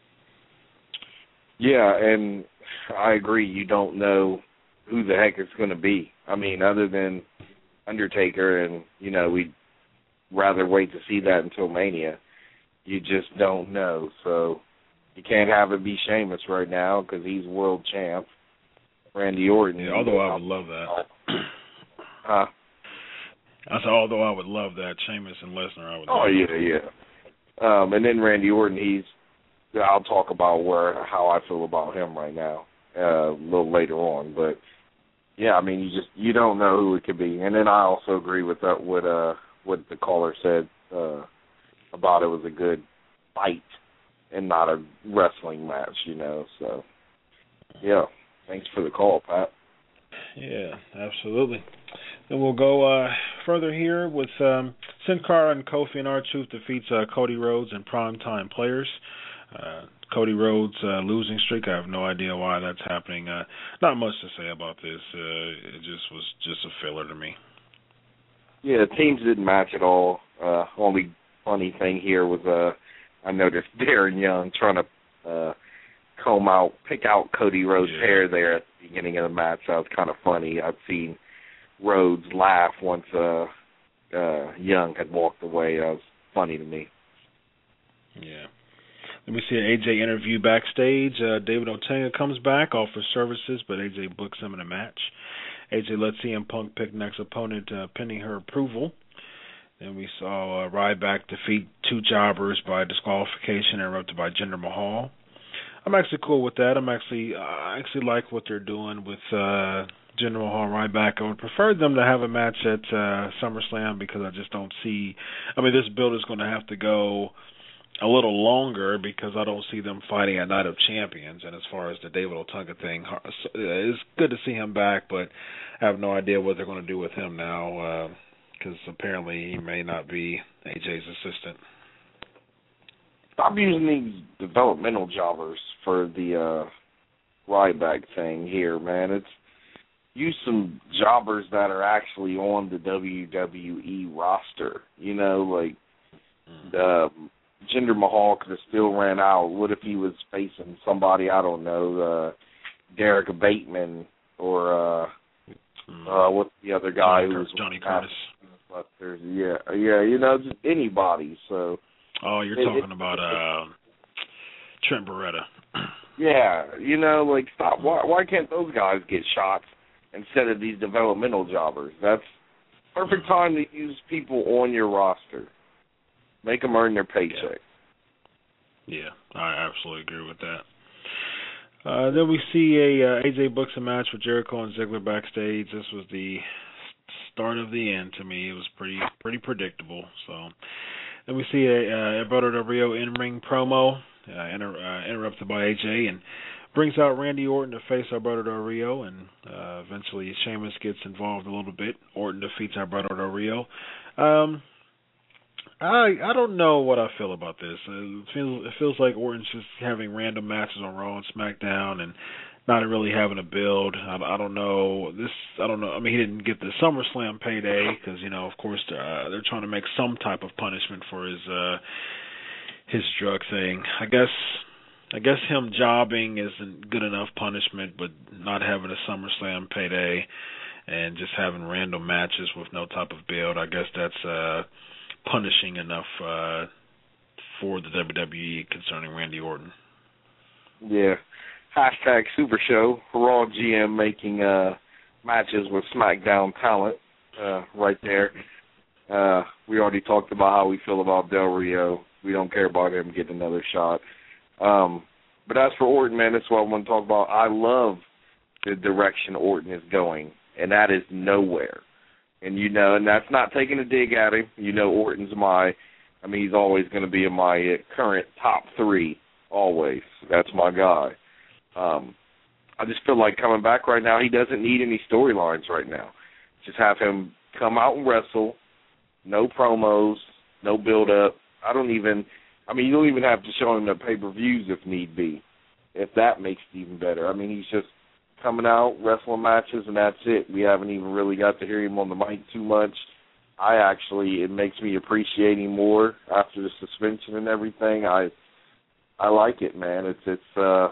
Yeah, and I agree. You don't know who the heck it's going to be. I mean, other than Undertaker, and, you know, we'd rather wait to see that until Mania. You just don't know. So You can't have it be Sheamus right now because he's world champ. Randy Orton. Yeah, although I would love that. Huh? I said, although I would love that, Sheamus and Lesnar, I would Oh, love yeah, that. yeah. Um, and then Randy Orton, he's, I'll talk about where how I feel about him right now uh, a little later on. But, yeah, I mean, you just, you don't know who it could be. And then I also agree with that, what, uh, what the caller said uh, about it was a good fight and not a wrestling match, you know. So, yeah, thanks for the call, Pat. Yeah, absolutely. Then we'll go uh, further here with um, Sin Cara and Kofi and R-Truth defeats uh, Cody Rhodes and Primetime Players. Uh, Cody Rhodes' uh, losing streak, I have no idea why that's happening. Uh, not much to say about this. Uh, it just was just a filler to me. Yeah, the teams didn't match at all. Uh, only funny thing here was uh, I noticed Darren Young trying to uh, comb out, pick out Cody Rhodes' yeah. hair there at the beginning of the match. That was kind of funny. I've seen Rhodes laugh once uh, uh, Young had walked away. That was funny to me. Yeah. Let me see an A J interview backstage. Uh, David Ortega comes back, offers services, but A J books him in a match. A J lets C M Punk pick next opponent uh, pending her approval. Then we saw uh, Ryback defeat two jobbers by disqualification interrupted by Jinder Mahal. I'm actually cool with that. I'm actually I actually like what they're doing with uh, Jinder Mahal and Ryback. I would prefer them to have a match at uh, SummerSlam because I just don't see. I mean, this build is going to have to go a little longer because I don't see them fighting at Night of Champions. And as far as the David Ortega thing, it's good to see him back, but I have no idea what they're going to do with him now because uh, apparently he may not be A J's assistant. Stop using these developmental jobbers for the uh, Ryback thing here, man. It's use some jobbers that are actually on the W W E roster. You know, like the Jinder Mahal could have still ran out. What if he was facing somebody, I don't know, uh, Derek Bateman or uh, mm. uh, what's the other guy Johnny who was Johnny Curtis? Yeah, yeah, you know, just anybody. So. Oh, you're it, talking it, about uh, Trent Beretta. Yeah, you know, like, stop. Why, why can't those guys get shots instead of these developmental jobbers? That's perfect time to use people on your roster. Make them earn their paycheck. Yeah, yeah, I absolutely agree with that. Uh, then we see a uh, A J books a match with Jericho and Ziggler backstage. This was the start of the end to me. It was pretty pretty predictable. So then we see a uh, Alberto Del Rio in-ring promo uh, inter- uh, interrupted by A J and brings out Randy Orton to face Alberto Del Rio, and uh, eventually Sheamus gets involved a little bit. Orton defeats Alberto Del Rio. Um, I I don't know what I feel about this. It feels it feels like Orton's just having random matches on Raw and SmackDown and not really having a build. I, I don't know this. I don't know. I mean, he didn't get the SummerSlam payday because you know, of course, uh, they're trying to make some type of punishment for his uh, his drug thing. I guess I guess him jobbing isn't good enough punishment, but not having a SummerSlam payday and just having random matches with no type of build, I guess that's uh, punishing enough uh, for the W W E concerning Randy Orton. Yeah. Hashtag Super Show. Raw G M making uh, matches with SmackDown talent uh, right there. Uh, we already talked about how we feel about Del Rio. We don't care about him getting another shot. Um, but as for Orton, man, that's what I want to talk about. I love the direction Orton is going, and that is nowhere. And, you know, and that's not taking a dig at him. You know, Orton's my, I mean, he's always going to be in my current top three, always. That's my guy. Um, I just feel like coming back right now, he doesn't need any storylines right now. Just have him come out and wrestle, no promos, no build-up. I don't even, I mean, you don't even have to show him the pay-per-views if need be, if that makes it even better. I mean, he's just coming out, wrestling matches, and that's it. We haven't even really got to hear him on the mic too much. I actually, it makes me appreciate him more after the suspension and everything. I I like it, man. It's, it's uh,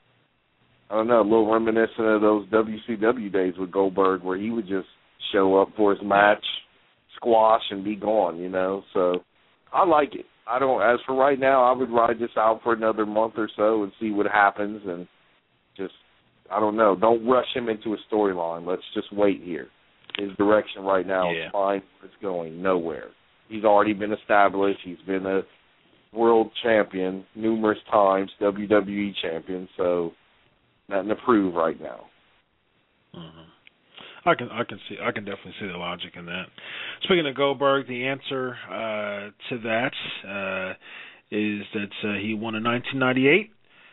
I don't know, a little reminiscent of those W C W days with Goldberg where he would just show up for his match, squash, and be gone, you know. So I like it. I don't. As for right now, I would ride this out for another month or so and see what happens, and just I don't know. Don't rush him into a storyline. Let's just wait here. His direction right now yeah. is fine. It's going nowhere. He's already been established. He's been a world champion numerous times, W W E champion. So nothing to prove right now. Mm-hmm. I can I can see I can definitely see the logic in that. Speaking of Goldberg, the answer uh, to that uh, is that uh, he won in nineteen ninety-eight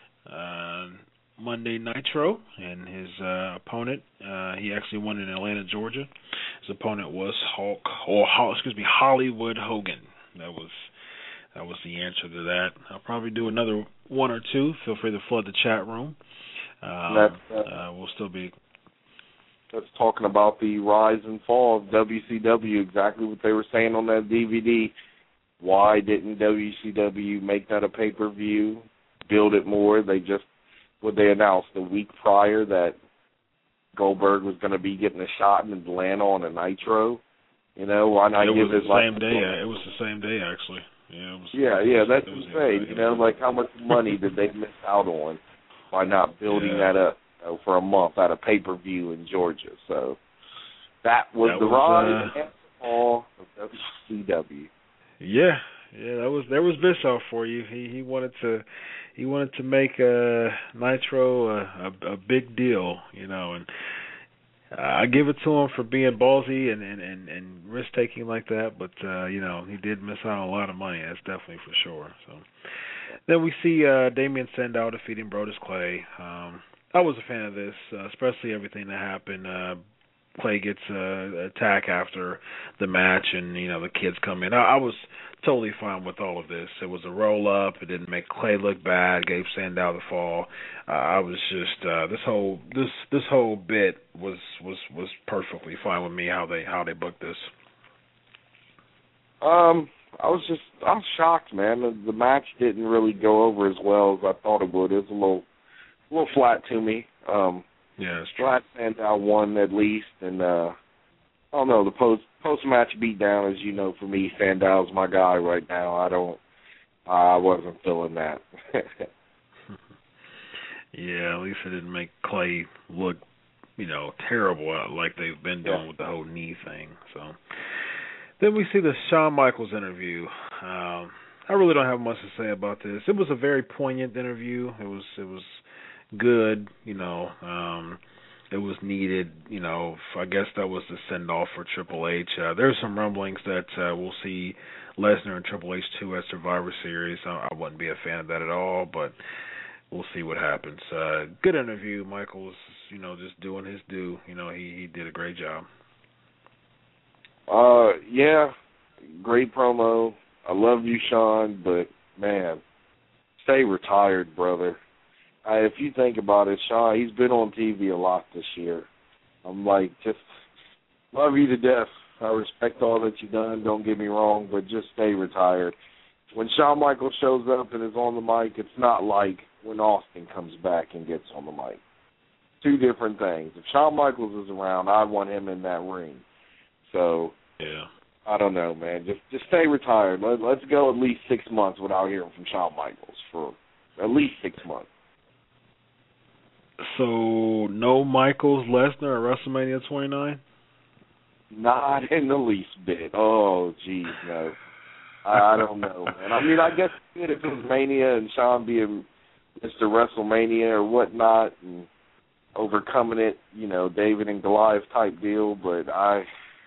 uh, Monday Nitro, and his uh, opponent uh, he actually won in Atlanta, Georgia. His opponent was Hulk or excuse me Hollywood Hogan. That was that was the answer to that. I'll probably do another one or two. Feel free to flood the chat room. Um, That's, uh, uh, we'll still be. That's talking about the rise and fall of W C W, exactly what they were saying on that D V D. Why didn't W C W make that a pay-per-view, build it more? They just, what they announced a week prior that Goldberg was going to be getting a shot in Atlanta on a Nitro. You know, why not it give was it the like... same day. Uh, it was the same day, actually. Yeah, it was, yeah, it yeah, was, that's it was insane. You know, like how much money did they miss out on by not building yeah. that up? Know, for a month at a pay-per-view in Georgia. So that was that the was, rise uh, and fall of W C W. Yeah, yeah, that was there was Bischoff for you. He he wanted to he wanted to make uh, Nitro a, a, a big deal, you know, and uh, I give it to him for being ballsy and and, and, and risk taking like that. But uh, you know, he did miss out on a lot of money. That's definitely for sure. So then we see uh, Damien Sandow defeating Brodus Clay. Um, I was a fan of this, uh, especially everything that happened. Uh, Clay gets uh, attack after the match, and you know the kids come in. I, I was totally fine with all of this. It was a roll up. It didn't make Clay look bad. Gave Sandow the fall. Uh, I was just uh, this whole this this whole bit was was was perfectly fine with me how they how they booked this. Um, I was just I was shocked, man. The, the match didn't really go over as well as I thought it would. It was a little. A little flat to me. Um, yeah, it's true. Glad Sandow won at least, and uh, I don't know the post post match beatdown. As you know, for me, Sandow's my guy right now. I don't, I wasn't feeling that. Yeah, at least it didn't make Clay look, you know, terrible like they've been doing yeah. with the whole knee thing. So then we see the Shawn Michaels interview. Um, I really don't have much to say about this. It was a very poignant interview. It was it was. good, you know, um, it was needed, you know, I guess that was the send-off for Triple H. Uh, there's some rumblings that uh, we'll see Lesnar and Triple H two at Survivor Series. I, I wouldn't be a fan of that at all, but we'll see what happens. Uh, good interview. Michael's, you know, just doing his due. You know, he, he did a great job. Uh, yeah, great promo. I love you, Shawn, but, man, stay retired, brother. Uh, if you think about it, Shawn, he's been on T V a lot this year. I'm like, just love you to death. I respect all that you've done, don't get me wrong, but just stay retired. When Shawn Michaels shows up and is on the mic, it's not like when Austin comes back and gets on the mic. Two different things. If Shawn Michaels is around, I want him in that ring. So, yeah, I don't know, man. Just just stay retired. Let, let's go at least six months without hearing from Shawn Michaels for at least six months. So, no Michaels Lesnar at WrestleMania twenty-nine? Not in the least bit. Oh, geez, no. I, I don't know, man. I mean, I guess if it was Mania and Shawn being Mister WrestleMania or whatnot and overcoming it, you know, David and Goliath type deal, but I,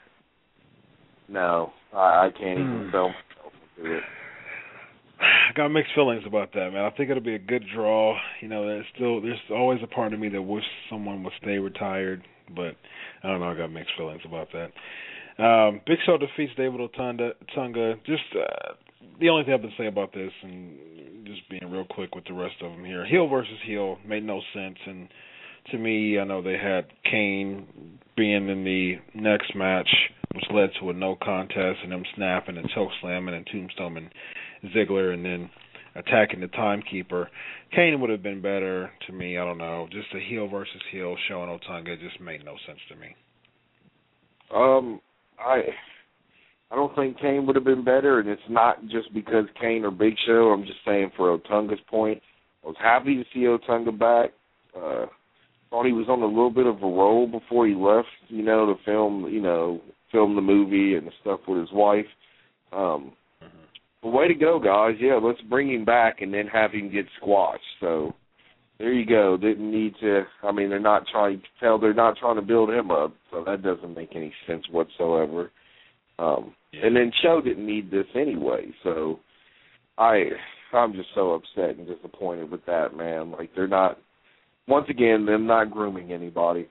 no, I, I can't even sell myself into it. I got mixed feelings about that, man. I think it'll be a good draw. You know, there's still there's always a part of me that wish someone would stay retired, but I don't know. I got mixed feelings about that. Um, Big Show defeats David Otunga. Tunga. Just uh, the only thing I have to say about this, and just being real quick with the rest of them here, heel versus heel made no sense. And to me, I know they had Kane being in the next match, which led to a no contest and them snapping and choke slamming and Tombstone and Ziggler and then attacking the timekeeper. Kane would have been better to me. I don't know. Just a heel versus heel showing Otunga just made no sense to me. Um, I I don't think Kane would have been better, and it's not just because Kane or Big Show. I'm just saying for Otunga's point, I was happy to see Otunga back. Uh, thought he was on a little bit of a roll before he left, you know, to film, you know, film the movie and the stuff with his wife. Um, but way to go, guys. Yeah, let's bring him back and then have him get squashed. So there you go. Didn't need to, I mean, they're not trying to tell, they're not trying to build him up, so that doesn't make any sense whatsoever. Um, yeah. And then Show didn't need this anyway, so I, I'm just so upset and disappointed with that, man. Like, they're not, once again, them not grooming anybody.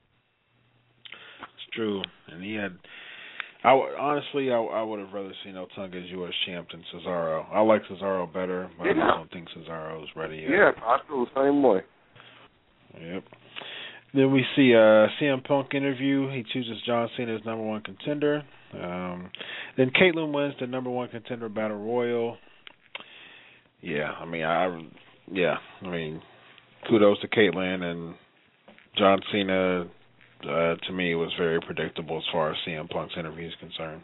It's true. And he had, I w- honestly, I, I would have rather seen Otunga as U S champ than Cesaro. I like Cesaro better, but yeah. I don't think Cesaro is ready yet. Yeah, I feel the same way. Yep. Then we see a C M Punk interview. He chooses John Cena as number one contender. Um, then Caitlyn wins the number one contender battle royal. Yeah, I mean, I, yeah, I mean, kudos to Caitlyn, and John Cena, uh, to me, was very predictable as far as C M Punk's interview is concerned.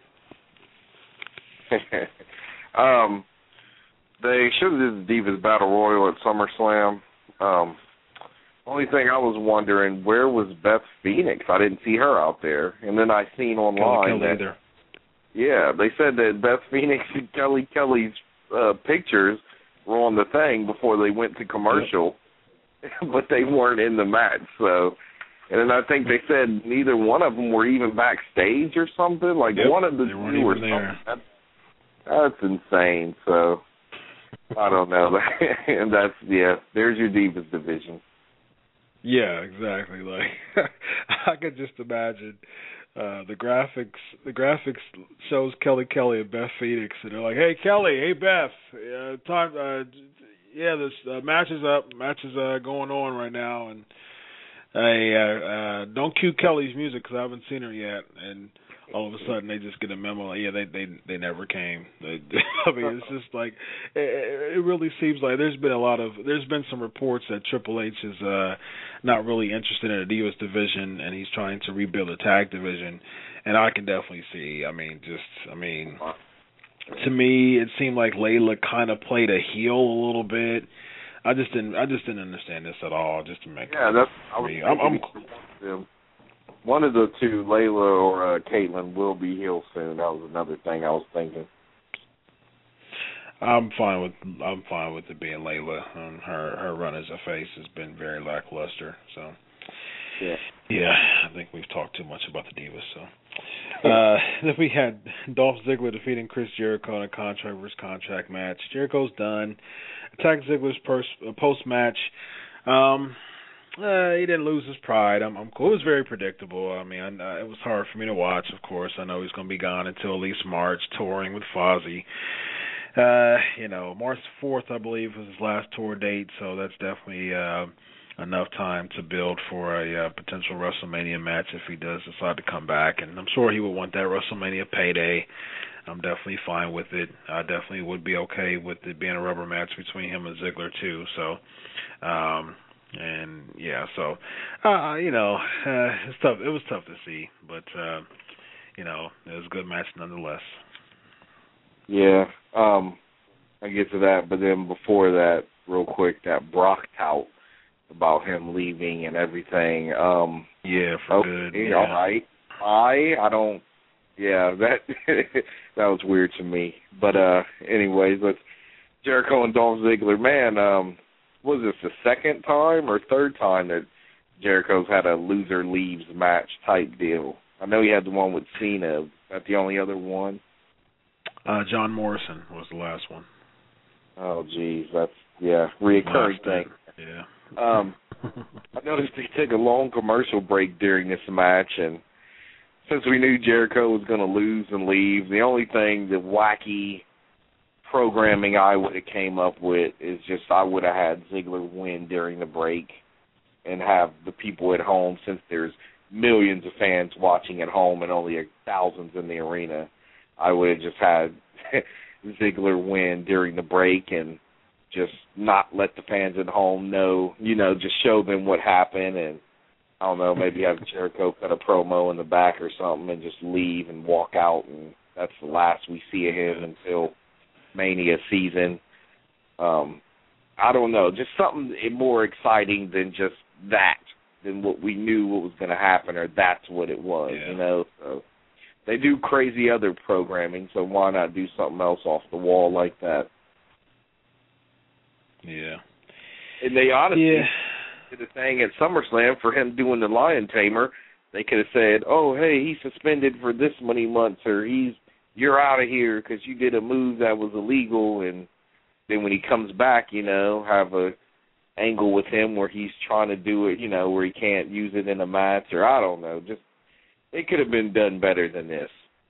um, they should have did the Divas Battle Royal at SummerSlam. Um, only thing I was wondering, where was Beth Phoenix? I didn't see her out there. And then I seen online Kelly that, either. yeah, they said that Beth Phoenix and Kelly Kelly's uh, pictures were on the thing before they went to commercial, yep. but they weren't in the match. So, and then I think they said neither one of them were even backstage or something. Like yep, one of the two or something. That's, that's insane. So I don't know. And that's yeah. There's your Divas division. Yeah, exactly. Like I could just imagine uh, the graphics. The graphics shows Kelly Kelly and Beth Phoenix, and they're like, "Hey Kelly, hey Beth, uh, time. Uh, yeah, this uh, match is up. Match is uh, going on right now, and hey, uh, uh, don't cue Kelly's music because I haven't seen her yet." And all of a sudden, they just get a memo. Like, yeah, they they they never came. They, I mean, it's just like it, it really seems like there's been a lot of there's been some reports that Triple H is uh, not really interested in the Divas division, and he's trying to rebuild a tag division. And I can definitely see. I mean, just I mean, to me, it seemed like Layla kind of played a heel a little bit. I just didn't I just didn't understand this at all. Just to make yeah, that's I was I'm, I'm one of the two, Layla or uh, Caitlyn, will be healed soon. That was another thing I was thinking. I'm fine with I'm fine with it being Layla. Um, her her run as a face has been very lackluster. So yeah, yeah, I think we've talked too much about the Divas. So uh, then we had Dolph Ziggler defeating Chris Jericho in a contract versus contract match. Jericho's done. Attacked Ziggler's pers- post match. Um, Uh, he didn't lose his pride. I'm, I'm cool. It was very predictable. I mean, I, it was hard for me to watch, of course. I know he's going to be gone until at least March, touring with Fozzy. Uh, you know, March fourth, I believe, was his last tour date, so that's definitely uh, enough time to build for a uh, potential WrestleMania match if he does decide to come back. And I'm sure he would want that WrestleMania payday. I'm definitely fine with it. I definitely would be okay with it being a rubber match between him and Ziggler, too. So, um... And yeah, so uh, you know, uh, it's tough. It was tough to see, but uh, you know, it was a good match nonetheless. Yeah, um, I get to that, but then before that, real quick, that Brock tout about him leaving and everything. Um, yeah, for okay, good. Yeah. All right, I I don't. Yeah, that that was weird to me. But uh, anyways, let's Jericho and Dolph Ziggler, man. Um, was this the second time or third time that Jericho's had a loser leaves match type deal? I know he had the one with Cena. Is that the only other one? Uh, John Morrison was the last one. Oh, geez. That's, yeah, reoccurring thing. Yeah. Um, I noticed he took a long commercial break during this match, and since we knew Jericho was going to lose and leave, the only thing, the wacky programming I would have came up with is just I would have had Ziggler win during the break and have the people at home, since there's millions of fans watching at home and only thousands in the arena, I would have just had Ziggler win during the break and just not let the fans at home know, you know, just show them what happened, and I don't know, maybe have Jericho cut a promo in the back or something and just leave and walk out and that's the last we see of him until Mania season. Um, I don't know, just something more exciting than just that, than what we knew what was going to happen, or that's what it was, yeah. you know. So they do crazy other programming, so why not do something else off the wall like that? Yeah. And they honestly yeah. did a thing at SummerSlam for him doing the Lion Tamer. They could have said, "Oh, hey, he's suspended for this many months," or "He's you're out of here because you did a move that was illegal." And then when he comes back, you know, have a angle with him where he's trying to do it, you know, where he can't use it in a match, or I don't know. Just it could have been done better than this.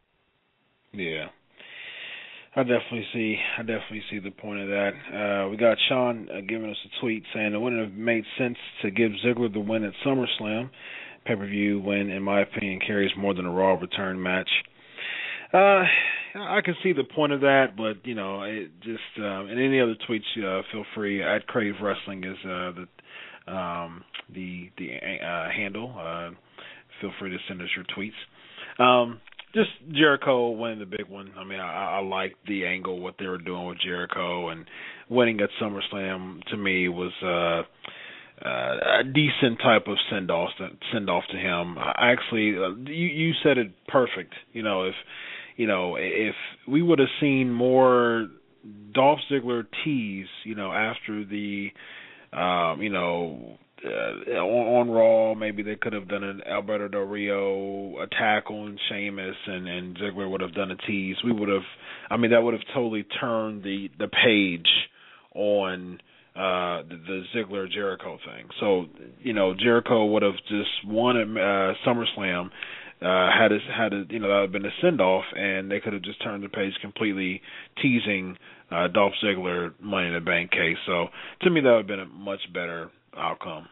Yeah. I definitely see. I definitely see the point of that. Uh, we got Sean uh, giving us a tweet saying it wouldn't have made sense to give Ziggler the win at SummerSlam. Pay-per-view win, in my opinion, carries more than a Raw return match. Uh, I can see the point of that, but you know, it just uh, and any other tweets, uh, feel free. At Crave Wrestling is uh, the um, the the uh, handle. Uh, feel free to send us your tweets. Um, Just Jericho winning the big one. I mean, I, I like the angle, what they were doing with Jericho, and winning at SummerSlam to me was uh, uh, a decent type of send off to, send off to him. I actually, uh, you you said it perfect. You know, if you know if we would have seen more Dolph Ziggler tease, you know, after the, um, you know. Uh, on, on Raw, maybe they could have done an Alberto Del Rio attack on Sheamus, and, and Ziggler would have done a tease. We would have, I mean, that would have totally turned the, the page on uh, the, the Ziggler Jericho thing. So, you know, Jericho would have just won at uh, SummerSlam, uh, had a, had a, you know, that would have been a send off, and they could have just turned the page completely, teasing uh, Dolph Ziggler Money in the Bank case. So, to me, that would have been a much better outcome.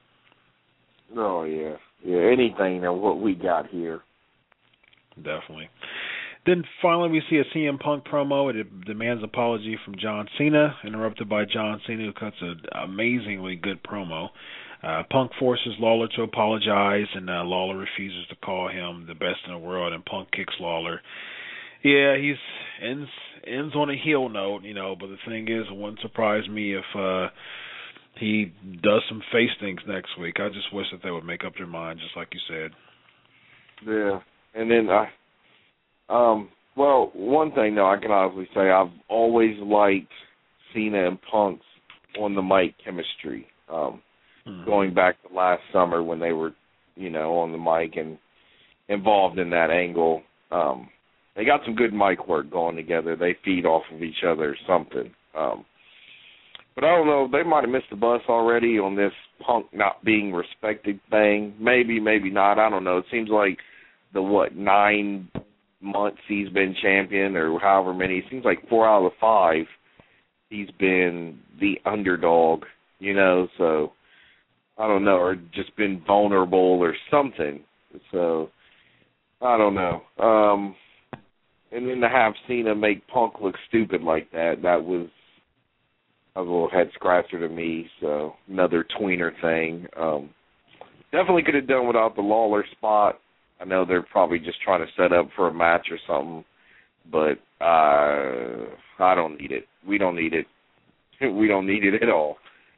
Oh, yeah. Yeah, anything than what we got here. Definitely. Then finally we see a C M Punk promo. It demands apology from John Cena, interrupted by John Cena, who cuts an amazingly good promo. Uh, Punk forces Lawler to apologize, and uh, Lawler refuses to call him the best in the world, and Punk kicks Lawler. Yeah, he's ends ends on a heel note, you know, but the thing is, it wouldn't surprise me if uh, he does some face things next week. I just wish that they would make up their mind, just like you said. Yeah, and then I, um, well, one thing though I can honestly say, I've always liked Cena and Punk's on the mic chemistry. Um, mm-hmm. Going back to last summer when they were, you know, on the mic and involved in that angle, um, they got some good mic work going together. They feed off of each other or something. Um, But I don't know, they might have missed the bus already on this Punk not being respected thing. Maybe, maybe not. I don't know. It seems like the, what, nine months he's been champion or however many, it seems like four out of the five he's been the underdog, you know, so I don't know, or just been vulnerable or something. So I don't know. Um, and then to have Cena make Punk look stupid like that, that was a little head scratcher to me, so another tweener thing. Um, definitely could have done without the Lawler spot. I know they're probably just trying to set up for a match or something, but uh, I don't need it. We don't need it. We don't need it at all.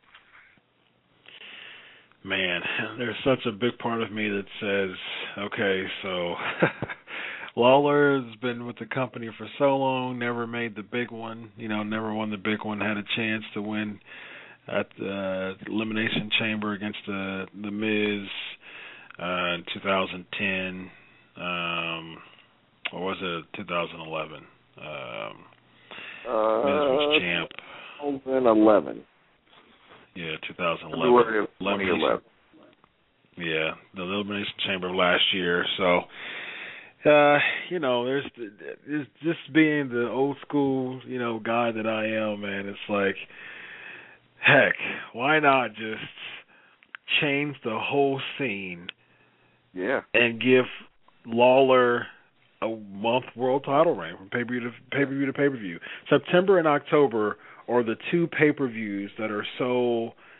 Man, there's such a big part of me that says, okay, so Lawler has been with the company for so long, never made the big one, you know, never won the big one, had a chance to win at the Elimination Chamber against the the Miz uh, in two thousand ten, um, or was it two thousand eleven? Um, uh, Miz was champ. twenty eleven. Yeah, two thousand eleven. February of twenty eleven. Yeah, the Elimination Chamber of last year, so... Uh, you know, there's, there's just being the old school, you know, guy that I am, man. It's like, heck, why not just change the whole scene? Yeah. And give Lawler a month world title reign from pay-per-view to pay-per-view to pay-per-view. September and October are the two pay-per-views that are so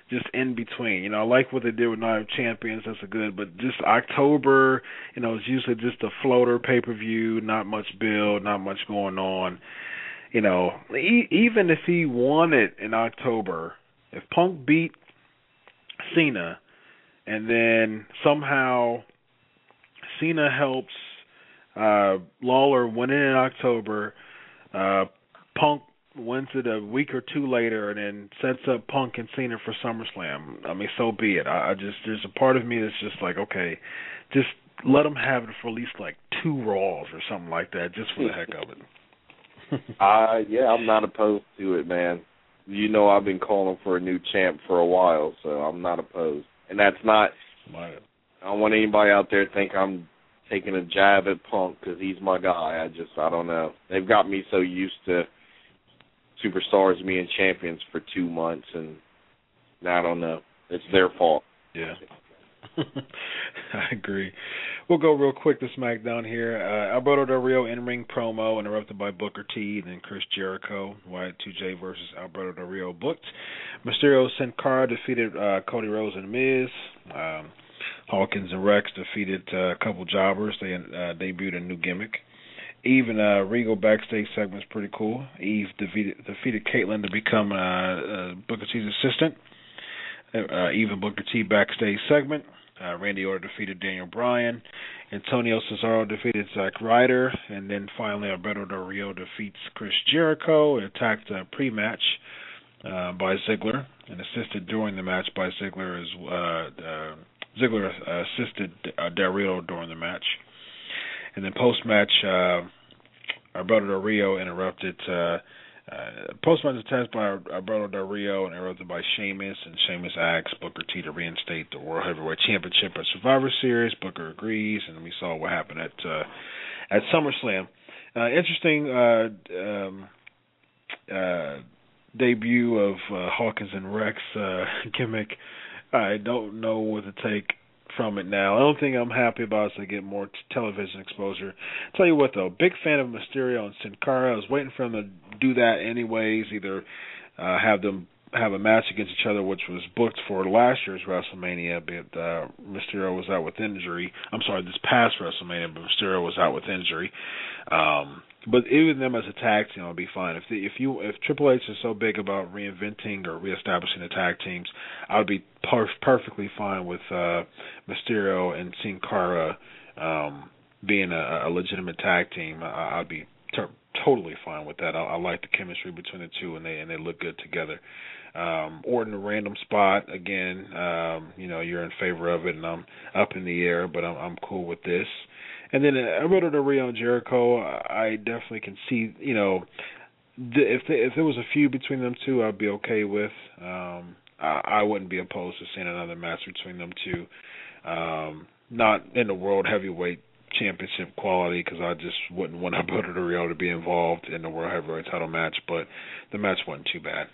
just in between. You know, I like what they did with Night of Champions. That's a good, but just October, you know, it's usually just a floater pay-per-view, not much build, not much going on. You know, e- even if he won it in October, if Punk beat Cena, and then somehow Cena helps uh, Lawler win it in October, uh, Punk wins it a week or two later, and then sets up Punk and Cena for SummerSlam. I mean, so be it. I, I just there's a part of me that's just like, okay, just let them have it for at least like two Raws or something like that, just for the heck of it. uh, yeah, I'm not opposed to it, man. You know, I've been calling for a new champ for a while, so I'm not opposed. And that's not. I don't want anybody out there to think I'm taking a jab at Punk because he's my guy. I just, I don't know. They've got me so used to superstars being champions for two months, and I don't know. It's their fault. Yeah. I agree. We'll go real quick to SmackDown here. Uh, Alberto Del Rio in-ring promo interrupted by Booker T and then Chris Jericho. Wyatt two J versus Alberto Del Rio booked. Mysterio Sin Cara defeated uh, Cody Rhodes and Miz. Um, Hawkins and Rex defeated uh, a couple jobbers. They uh, debuted a new gimmick. Eve and uh, Regal backstage segment is pretty cool. Eve defeated, defeated Caitlyn to become uh, uh, Booker T's assistant. Uh, Eve and Booker T backstage segment. Uh, Randy Orton defeated Daniel Bryan. Antonio Cesaro defeated Zack Ryder. And then finally, Alberto Del Rio defeats Chris Jericho and attacked uh, pre-match uh, by Ziggler and assisted during the match by Ziggler. As uh, uh, Ziggler uh, assisted uh, Del Rio during the match. And then post-match, uh, Alberto Del Rio interrupted uh, Uh, Post-match attacked by Alberto Del Rio and interrupted by Sheamus, and Sheamus asks Booker T to reinstate the World Heavyweight Championship at Survivor Series. Booker agrees, and we saw what happened at uh, at SummerSlam. Uh, interesting uh, um, uh, debut of uh, Hawkins and Rex uh, gimmick. I don't know what to take from it now. The only thing I'm happy about is I get more t- television exposure. Tell you what, though, big fan of Mysterio and Sin Cara. I was waiting for them to do that anyways, either uh, have them have a match against each other, which was booked for last year's WrestleMania, but uh, Mysterio was out with injury. I'm sorry, this past WrestleMania, but Mysterio was out with injury. Um, but even them as a tag team would be fine. If the, if you if Triple H is so big about reinventing or reestablishing the tag teams, I would be per- perfectly fine with uh, Mysterio and Sin Cara um, being a, a legitimate tag team. I, I'd be ter- totally fine with that. I, I like the chemistry between the two, and they and they look good together. Um, Orton, a random spot again. Um, you know, you're in favor of it, and I'm up in the air, but I'm, I'm cool with this. And then uh, Alberto Del Rio and Jericho, I definitely can see. You know, the, if they, if there was a feud between them two, I'd be okay with. Um, I, I wouldn't be opposed to seeing another match between them two. Um, not in the World Heavyweight Championship quality, because I just wouldn't want Alberto Del Rio to be involved in the World Heavyweight title match. But the match wasn't too bad.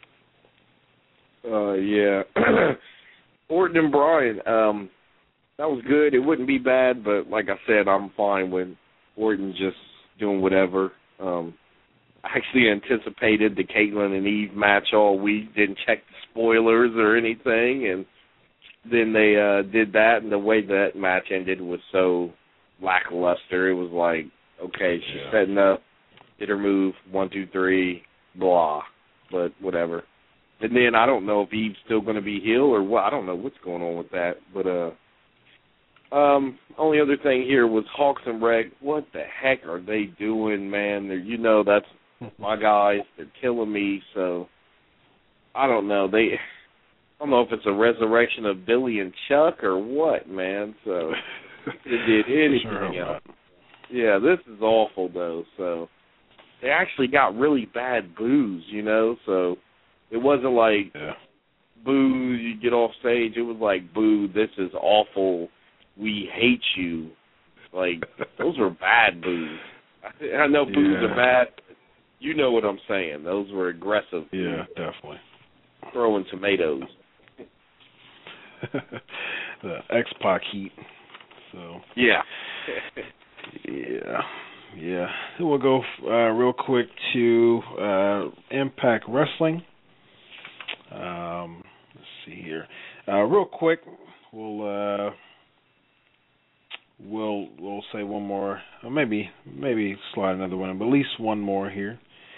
Uh, yeah. Orton and Bryan, um, that was good. It wouldn't be bad, but like I said, I'm fine with Orton just doing whatever. Um, I actually anticipated the Caitlyn and Eve match all week, didn't check the spoilers or anything, and then they uh, did that, and the way that match ended was so lackluster. It was like, okay, she's yeah. setting up, did her move, one, two, three, blah, but whatever. And then I don't know if Eve's still going to be heel or what. I don't know what's going on with that. But uh, um, only other thing here was Hawks and Rex. What the heck are they doing, man? They're, you know, that's my guys. They're killing me. So I don't know. They, I don't know if it's a resurrection of Billy and Chuck or what, man. So they did anything sure else. Yeah, this is awful though. So they actually got really bad boos, you know. So. It wasn't like, yeah. boo, you get off stage. It was like, boo, this is awful. We hate you. Like, those were bad boos. I, I know boos yeah. are bad. But you know what I'm saying. Those were aggressive. Yeah, definitely. Throwing tomatoes. The X-Pac heat. So. Yeah. yeah. Yeah. So we'll go uh, real quick to uh, Impact Wrestling. Um, let's see here. Uh, real quick, we'll uh, we'll we'll say one more, or maybe maybe slide another one, but at least one more here.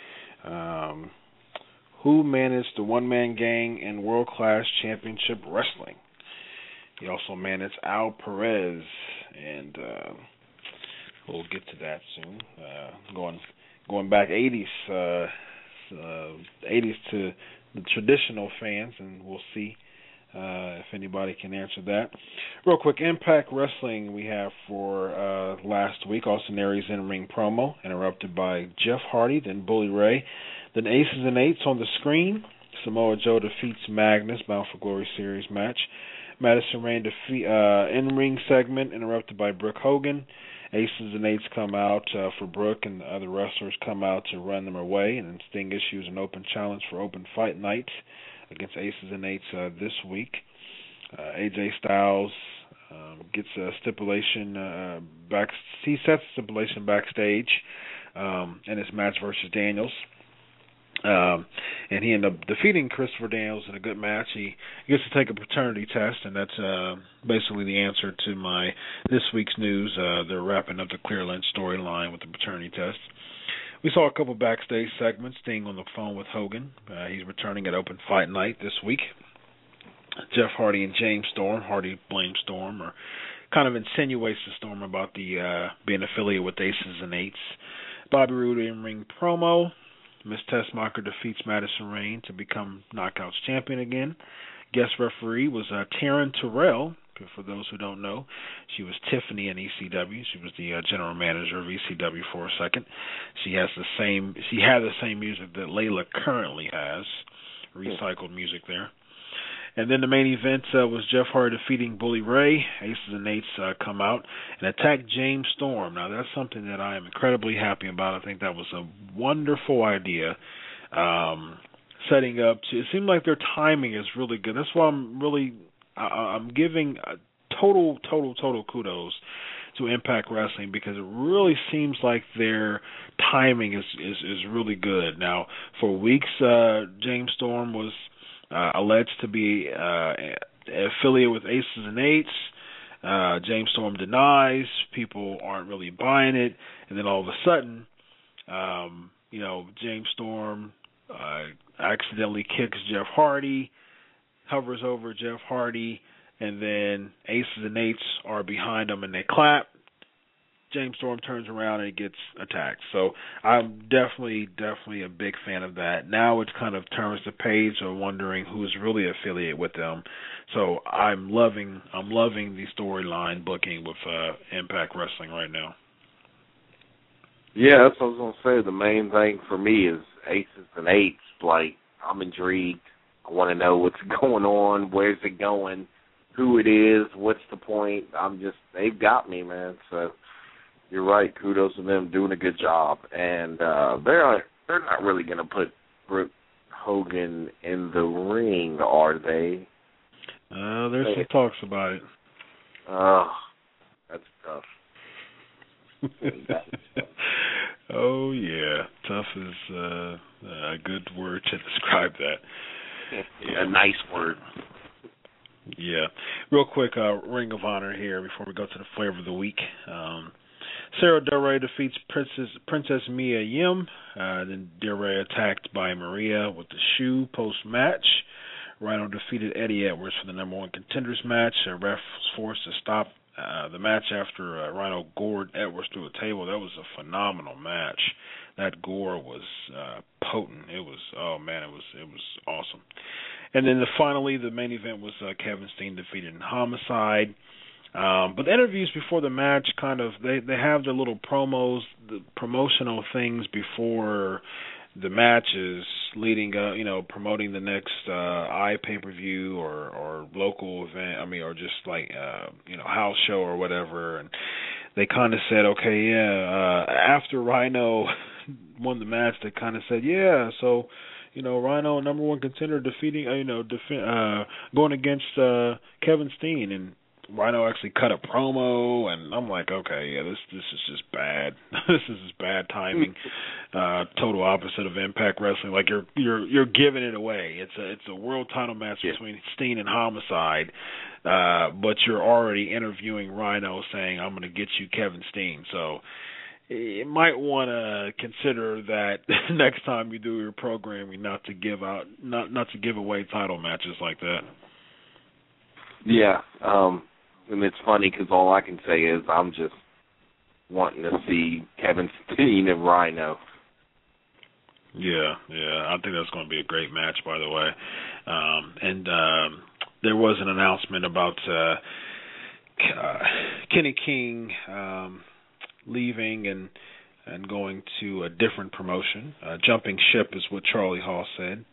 Um, who managed the one-man gang in World Class Championship Wrestling? He also managed Al Perez, and uh, we'll get to that soon. Uh, going going back eighties, uh, uh, eighties to the traditional fans, and we'll see uh, if anybody can answer that. Real quick, Impact Wrestling we have for uh, last week. Austin Aries in-ring promo, interrupted by Jeff Hardy, then Bully Ray. Then Aces and Eights on the screen. Samoa Joe defeats Magnus, Bound for Glory Series match. Madison Rayne defeat, uh, in-ring segment, interrupted by Brooke Hogan. Aces and Eights come out uh, for Brooke, and the other wrestlers come out to run them away. And then Sting issues an open challenge for Open Fight Night against Aces and Eights uh, this week. Uh, A J Styles um, gets a stipulation uh, back. He sets a stipulation backstage um, in his match versus Daniels. Um, and he ended up defeating Christopher Daniels in a good match. He gets to take a paternity test, and that's uh, basically the answer to my this week's news. Uh, they're wrapping up the Clear Lynch storyline with the paternity test. We saw a couple backstage segments. Sting on the phone with Hogan. Uh, he's returning at Open Fight Night this week. Jeff Hardy and James Storm. Hardy blames Storm, or kind of insinuates to Storm about the uh, being affiliated with Aces and Eights. Bobby Roode in-ring promo. Miss Tessmacher defeats Madison Rayne to become Knockouts champion again. Guest referee was uh, Taryn Terrell. For those who don't know, she was Tiffany in E C W. She was the uh, general manager of E C W for a second. She has the same. She had the same music that Layla currently has, recycled music there. And then the main event uh, was Jeff Hardy defeating Bully Ray. Aces and Eights uh, come out and attack James Storm. Now, that's something that I am incredibly happy about. I think that was a wonderful idea. Um, setting up to, it seemed like their timing is really good. That's why I'm really, I, I'm giving total, total, total kudos to Impact Wrestling, because it really seems like their timing is, is, is really good. Now, for weeks, uh, James Storm was Uh, alleged to be uh, affiliated with Aces and Eights. Uh, James Storm denies. People aren't really buying it. And then all of a sudden, um, you know, James Storm uh, accidentally kicks Jeff Hardy, hovers over Jeff Hardy, and then Aces and Eights are behind him and they clap. James Storm turns around and he gets attacked. So I'm definitely, definitely a big fan of that. Now it kind of turns the page of wondering who's really affiliated with them. So I'm loving, I'm loving the storyline booking with uh, Impact Wrestling right now. Yeah, that's what I was gonna say. The main thing for me is Aces and Eights. Like, I'm intrigued. I want to know what's going on. Where's it going? Who it is? What's the point? I'm just, they've got me, man. So. You're right. Kudos to them doing a good job, and uh, they're they're not really going to put Brooke Hogan in the ring, are they? Uh, there's some talks about it. Oh, that's tough. Oh yeah, tough is uh, a good word to describe that. Yeah, a nice word. Yeah. Real quick, uh, Ring of Honor here before we go to the flavor of the week. Um, Sarah Del Rey defeats Princess Princess Mia Yim. Uh, then Del Rey attacked by Maria with the shoe post-match. Rhino defeated Eddie Edwards for the number one contenders match. A ref was forced to stop uh, the match after uh, Rhino gored Edwards through a table. That was a phenomenal match. That gore was uh, potent. It was, oh man, it was it was awesome. And then the, finally, the main event was uh, Kevin Steen defeated Homicide. Um, but the interviews before the match kind of, they, they have their little promos, the promotional things before the matches leading up, you know, promoting the next uh, I pay-per-view or, or local event, I mean, or just like, uh, you know, house show or whatever. And they kind of said, okay, yeah, uh, after Rhino won the match, they kind of said, yeah, so, you know, Rhino, number one contender, defeating, uh, you know, defi- uh, going against uh, Kevin Steen. And Rhino actually cut a promo, and I'm like, okay, yeah, this this is just bad. This is just bad timing. Uh, total opposite of Impact Wrestling. Like you're you're you're giving it away. It's a it's a world title match yeah. between Steen and Homicide, uh, but you're already interviewing Rhino saying, I'm going to get you Kevin Steen. So you might want to consider that next time you do your programming, not to give out, not not to give away title matches like that. Yeah, um, and it's funny because all I can say is I'm just wanting to see Kevin Steen and Rhino. Yeah, yeah, I think that's going to be a great match, by the way. Um, and um, there was an announcement about uh, uh, Kenny King. Um, leaving and and going to a different promotion. Uh, jumping ship is what Charlie Hall said.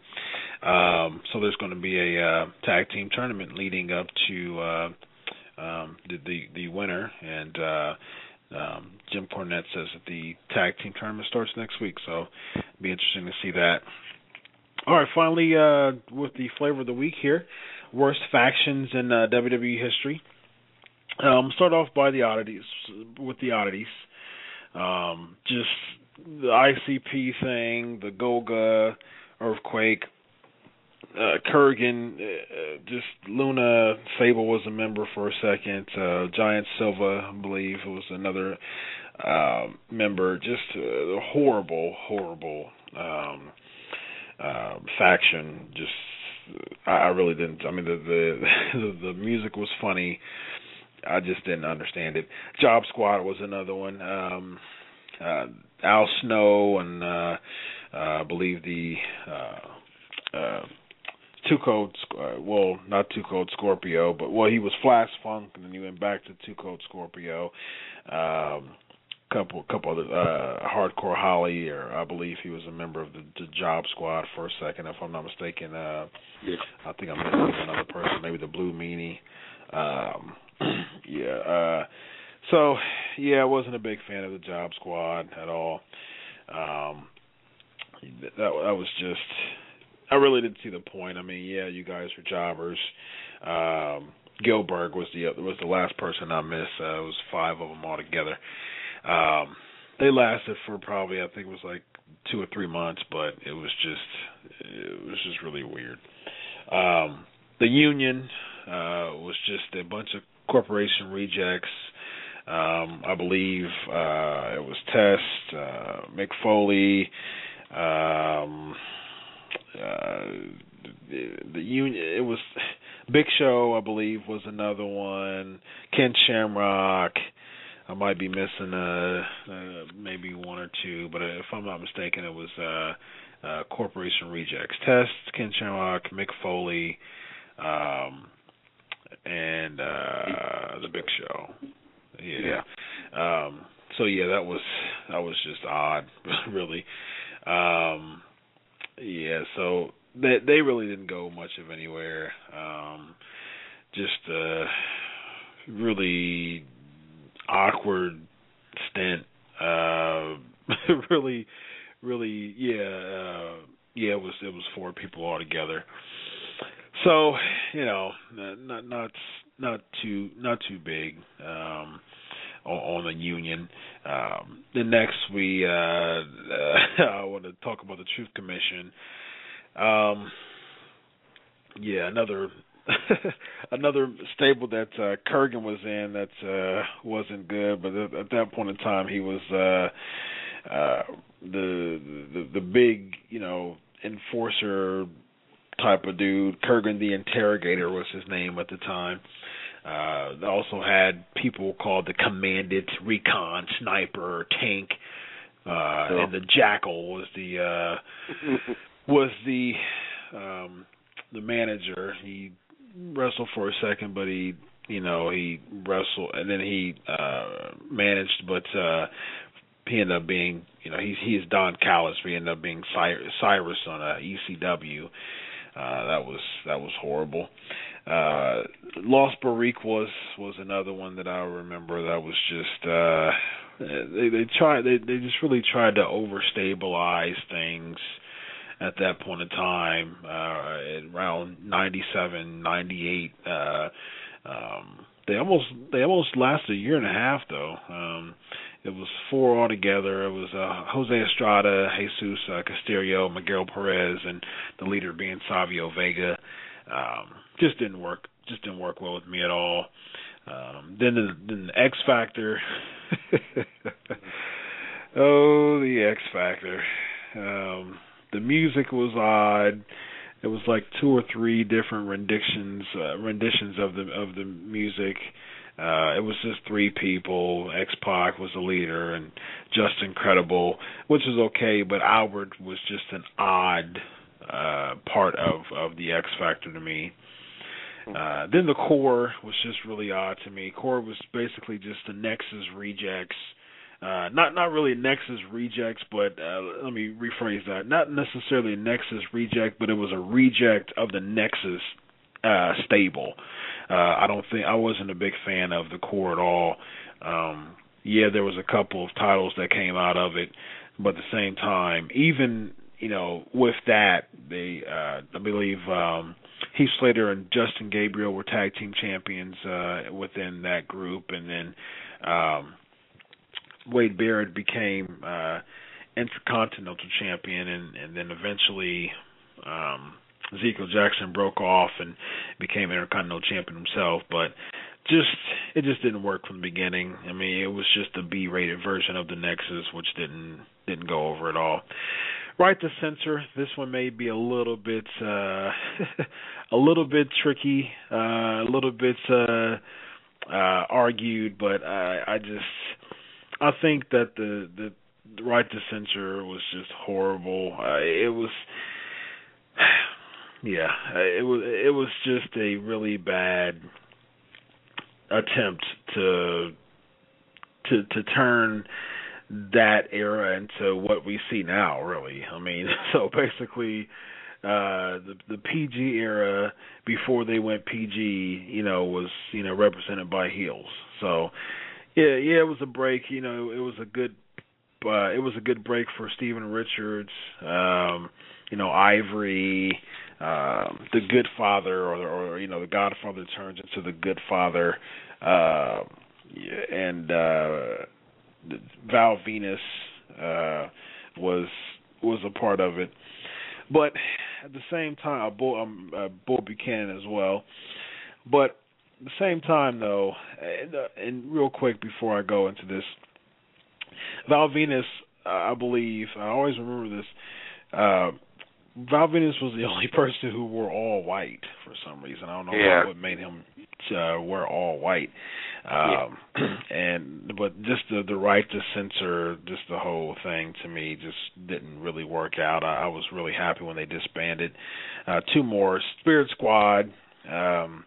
Um, so there's going to be a uh, tag team tournament leading up to uh, um, the, the the winner, and uh, um, Jim Cornette says that the tag team tournament starts next week, so it'll be interesting to see that. All right, finally, uh, with the flavor of the week here, worst factions in uh, W W E history. Um, start off by the oddities, with the oddities. Um, just the I C P thing, the Golga, Earthquake, uh, Kurgan, uh, just Luna Sable was a member for a second, uh, Giant Silva, I believe, was another uh, member. Just a horrible, horrible um, uh, faction. Just, I, I really didn't, I mean, the, the, the music was funny. I just didn't understand it. Job Squad was another one. Um, uh, Al Snow and uh, uh, I believe the uh, uh, Two Code, uh, well, not Two Code Scorpio, but well, he was Flash Funk, and then he went back to Two Code Scorpio. Um, couple, couple other uh, Hardcore Holly, or I believe he was a member of the, the Job Squad for a second, if I'm not mistaken. Uh, yeah. I think I'm missing another person, maybe the Blue Meanie. Um, yeah, uh, so, yeah, I wasn't a big fan of the Job Squad at all. Um, that, that was just, I really didn't see the point. I mean, yeah, you guys were jobbers. Um, Gilbert was the was the last person I missed. Uh, it was five of them altogether. Um, they lasted for probably, I think it was like two or three months, but it was just, it was just really weird. Um, the Union uh, was just a bunch of corporation rejects. Um, I believe uh, it was Test, uh, Mick Foley, um, uh, the, the union. It was Big Show, I believe, was another one. Ken Shamrock. I might be missing uh, uh, maybe one or two, but if I'm not mistaken, it was uh, uh, corporation rejects. Test, Ken Shamrock, Mick Foley. Um, and uh, the Big Show, yeah. yeah. Um, so yeah, that was that was just odd, really. Um, yeah, so they they really didn't go much of anywhere. Um, just uh, really awkward stint. Uh, really, really, yeah, uh, yeah. It was it was four people altogether. So, you know, not not not too not too big um, on, on the Union. Um, then next we uh, uh, I want to talk about the Truth Commission. Um, yeah, another another stable that uh, Kurgan was in that uh, wasn't good, but at, at that point in time he was uh, uh, the, the the big, you know, enforcer type of dude. Kurgan the Interrogator was his name at the time. Uh, they also had people called the Commandant, Recon, Sniper, Tank, uh, oh. and the Jackal was the uh, was the um, the manager. He wrestled for a second, but he you know he wrestled and then he uh, managed, but uh, he ended up being you know he's he's Don Callis. But he ended up being Cyrus on uh, E C W. Uh, that was that was horrible. Uh, Los Barriquas was another one that I remember. That was just uh, they they tried they they just really tried to overstabilize things at that point in time. Uh, around ninety-seven, ninety-eight, uh, um, they almost they almost lasted a year and a half though. Um, it was four altogether. It was uh, Jose Estrada, Jesus uh, Castillo, Miguel Perez, and the leader being Savio Vega. Um, just didn't work. Just didn't work well with me at all. Um, then the, then the X Factor. Oh, the X Factor. Um, the music was odd. It was like two or three different renditions uh, renditions of the of the music. Uh, it was just three people. X-Pac was the leader, and Justin Credible, which was okay, but Albert was just an odd uh, part of, of the X Factor to me. Uh, then the Core was just really odd to me. Core was basically just the Nexus rejects. Uh, not not really Nexus rejects, but uh, let me rephrase that. Not necessarily a Nexus reject, but it was a reject of the Nexus uh, stable. Uh, I don't think I wasn't a big fan of the Core at all. Um, yeah, there was a couple of titles that came out of it, but at the same time, even you know with that, they uh, I believe um, Heath Slater and Justin Gabriel were tag team champions uh, within that group, and then. Um, Wade Barrett became uh, Intercontinental Champion, and, and then eventually um, Ezekiel Jackson broke off and became Intercontinental Champion himself. But just it just didn't work from the beginning. I mean, it was just a B-rated version of the Nexus, which didn't didn't go over at all. Right to Censor. This one may be a little bit uh, a little bit tricky, uh, a little bit uh, uh, argued, but I, I just. I think that the, the the Right to Censor was just horrible. Uh, it was, yeah, it was it was just a really bad attempt to to to turn that era into what we see now. Really, I mean, so basically. Uh, the the P G era before they went P G, you know, was you know represented by heels. So. Yeah, yeah, it was a break. You know, it was a good, uh, it was a good break for Steven Richards. Um, you know, Ivory, um, the Good Father, or, or you know, the Godfather turns into the Good Father, uh, and uh, Val Venus uh, was was a part of it. But at the same time, uh, Bull, um, uh, Bull Buchanan as well. But at the same time, though, and, uh, and real quick before I go into this, Val Venus, uh, I believe, I always remember this, uh, Val Venus was the only person who wore all white for some reason. I don't know yeah. what made him uh, wear all white. Um, yeah. And but just the, the Right to Censor, just the whole thing to me just didn't really work out. I, I was really happy when they disbanded. Uh, two more, Spirit Squad. Um,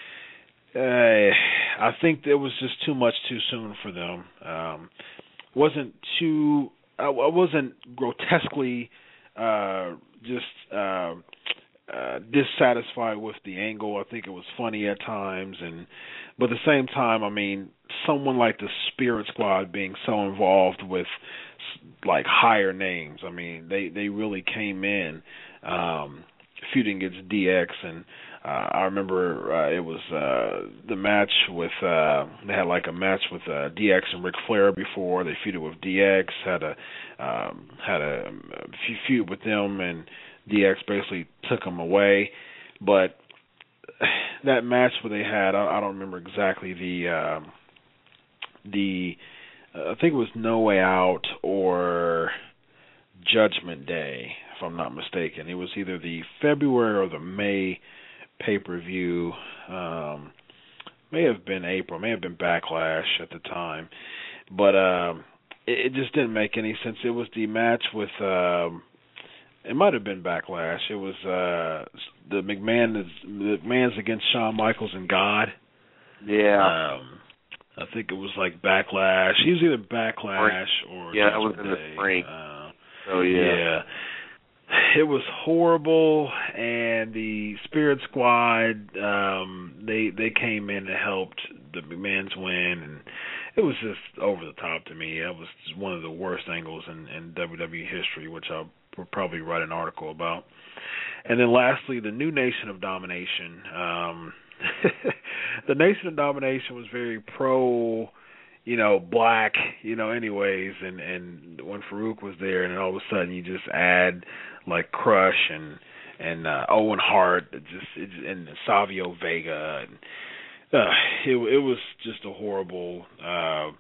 Uh, I think it was just too much too soon for them. Um, wasn't too. I, I wasn't grotesquely uh, just uh, uh, dissatisfied with the angle. I think it was funny at times, and but at the same time, I mean, someone like the Spirit Squad being so involved with like higher names. I mean, they they really came in um, feuding against D X and. Uh, I remember uh, it was uh, the match with, uh, they had like a match with uh, D X and Ric Flair before. They feuded with D X, had a um, had a, a feud with them, and D X basically took them away. But that match where they had, I, I don't remember exactly the, uh, the uh, I think it was No Way Out or Judgment Day, if I'm not mistaken. It was either the February or the May pay-per-view, um, may have been April, may have been Backlash at the time, but um, it, it just didn't make any sense. It was the match with, um, it might have been Backlash. It was uh, the McMahon, the McMahon's against Shawn Michaels and God. Yeah. Um, I think it was like Backlash. He was either Backlash or yeah, that was in Day. the spring. Uh, oh yeah. Yeah. It was horrible, and the Spirit Squad, um, they they came in and helped the McMahon's win, and it was just over the top to me. That was one of the worst angles in, in W W E history, which I'll probably write an article about. And then lastly, the New Nation of Domination. Um, the Nation of Domination was very pro, you know, black, you know, anyways, and and when Farouk was there, and all of a sudden you just add like Crush and and uh, Owen Hart, it just it, and Savio Vega, and uh, it it was just a horrible. Uh,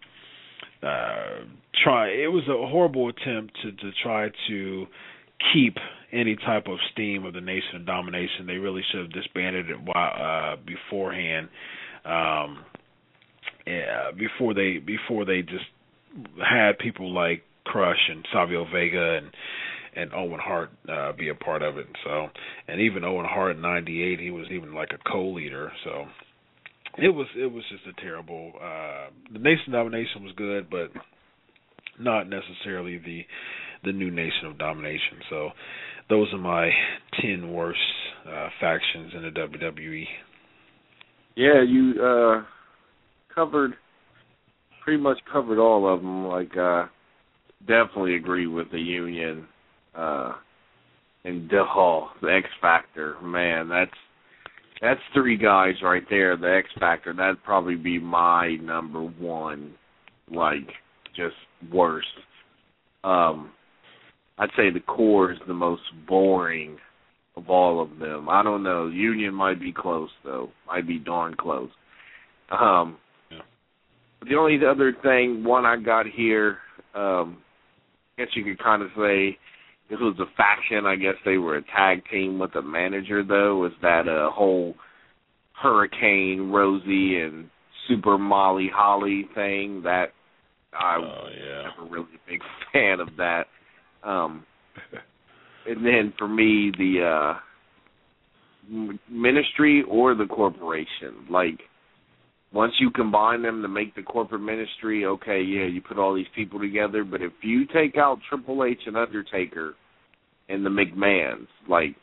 uh, try. It was a horrible attempt to to try to keep any type of steam of the Nation of Domination. They really should have disbanded it while, uh, beforehand. Um, yeah, before they before they just had people like Crush and Savio Vega and and Owen Hart uh, be a part of it. So, and even Owen Hart in ninety-eight, he was even like a co-leader. So it was it was just a terrible. Uh, the Nation of Domination was good, but not necessarily the the new Nation of Domination. So those are my ten worst uh, factions in the W W E. Yeah, you uh, covered pretty much covered all of them. Like, uh, definitely agree with the Union uh, and DeHall, the X Factor. Man, that's that's three guys right there. The X Factor. That'd probably be my number one. Like, just worst. Um, I'd say the Core is the most boring of all of them. I don't know. Union might be close, though. Might be darn close. Um, yeah. The only other thing, one I got here, um, I guess you could kind of say this was a faction. I guess they were a tag team with a manager, though, was that uh, whole Hurricane Rosie and Super Molly Holly thing. That I oh, was yeah. never really a big fan of that. Um, and then for me, the uh, ministry or the corporation. Like, once you combine them to make the corporate ministry, okay, yeah, you put all these people together. But if you take out Triple H and Undertaker and the McMahons, like,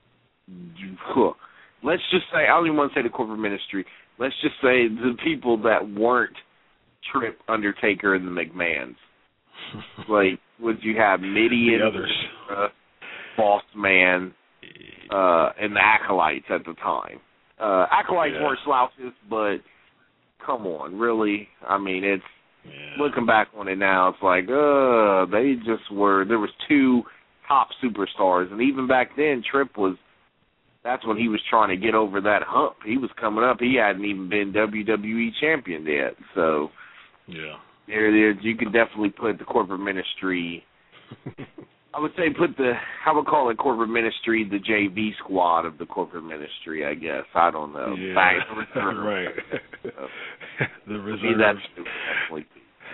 let's just say, I don't even want to say the corporate ministry. Let's just say the people that weren't Trip, Undertaker, and the McMahons. Like, would you have Mideon, the others, uh, Boss Man, uh, and the Acolytes at the time? Uh, Acolytes yeah. weren't slouches, but come on, really? I mean, it's yeah. looking back on it now, it's like, uh, they just were. There was two top superstars, and even back then, Trip was. That's when he was trying to get over that hump. He was coming up. He hadn't even been W W E champion yet, so. Yeah. There, there, you can definitely put the corporate ministry. I would say put the. I would call it corporate ministry the J V squad of the corporate ministry. I guess I don't know. Yeah. Back, the reserve. Right. So, the reserve. See, that's definitely.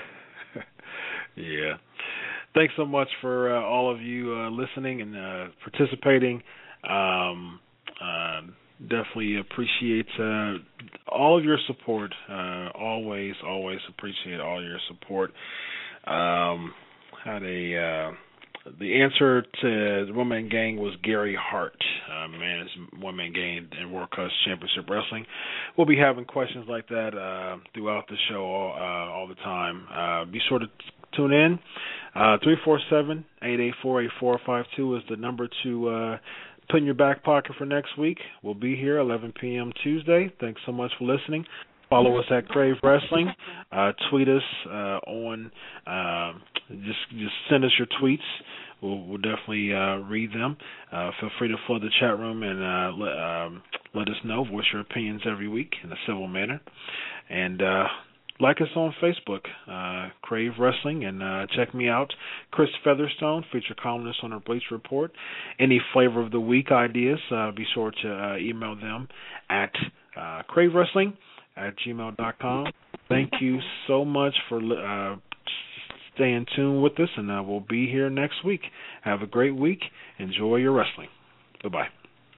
Yeah. Thanks so much for uh, all of you uh, listening and uh, participating. Um, uh, Definitely appreciate uh, all of your support. Uh, always, always appreciate all your support. Um, had a uh, the answer to the One Man Gang was Gary Hart, uh, managed One Man Gang and World Class Championship Wrestling. We'll be having questions like that uh, throughout the show all, uh, all the time. Uh, be sure to t- tune in. Uh, three four seven, eight eight four, eight four five two is the number to uh, put in your back pocket for next week. We'll be here eleven p.m. Tuesday. Thanks so much for listening. Follow us at Crave Wrestling. Uh, tweet us uh, on. Uh, just just send us your tweets. We'll, we'll definitely uh, read them. Uh, feel free to flood the chat room and uh, let, um, let us know. Voice your opinions every week in a civil manner. And uh, like us on Facebook, uh, Crave Wrestling, and uh, check me out, Chris Featherstone, feature columnist on our Bleacher Report. Any flavor of the week ideas, uh, be sure to uh, email them at uh, Crave Wrestling at gmail dot com. Thank you so much for uh, staying tuned with us, and uh, we'll be here next week. Have a great week. Enjoy your wrestling. Bye-bye.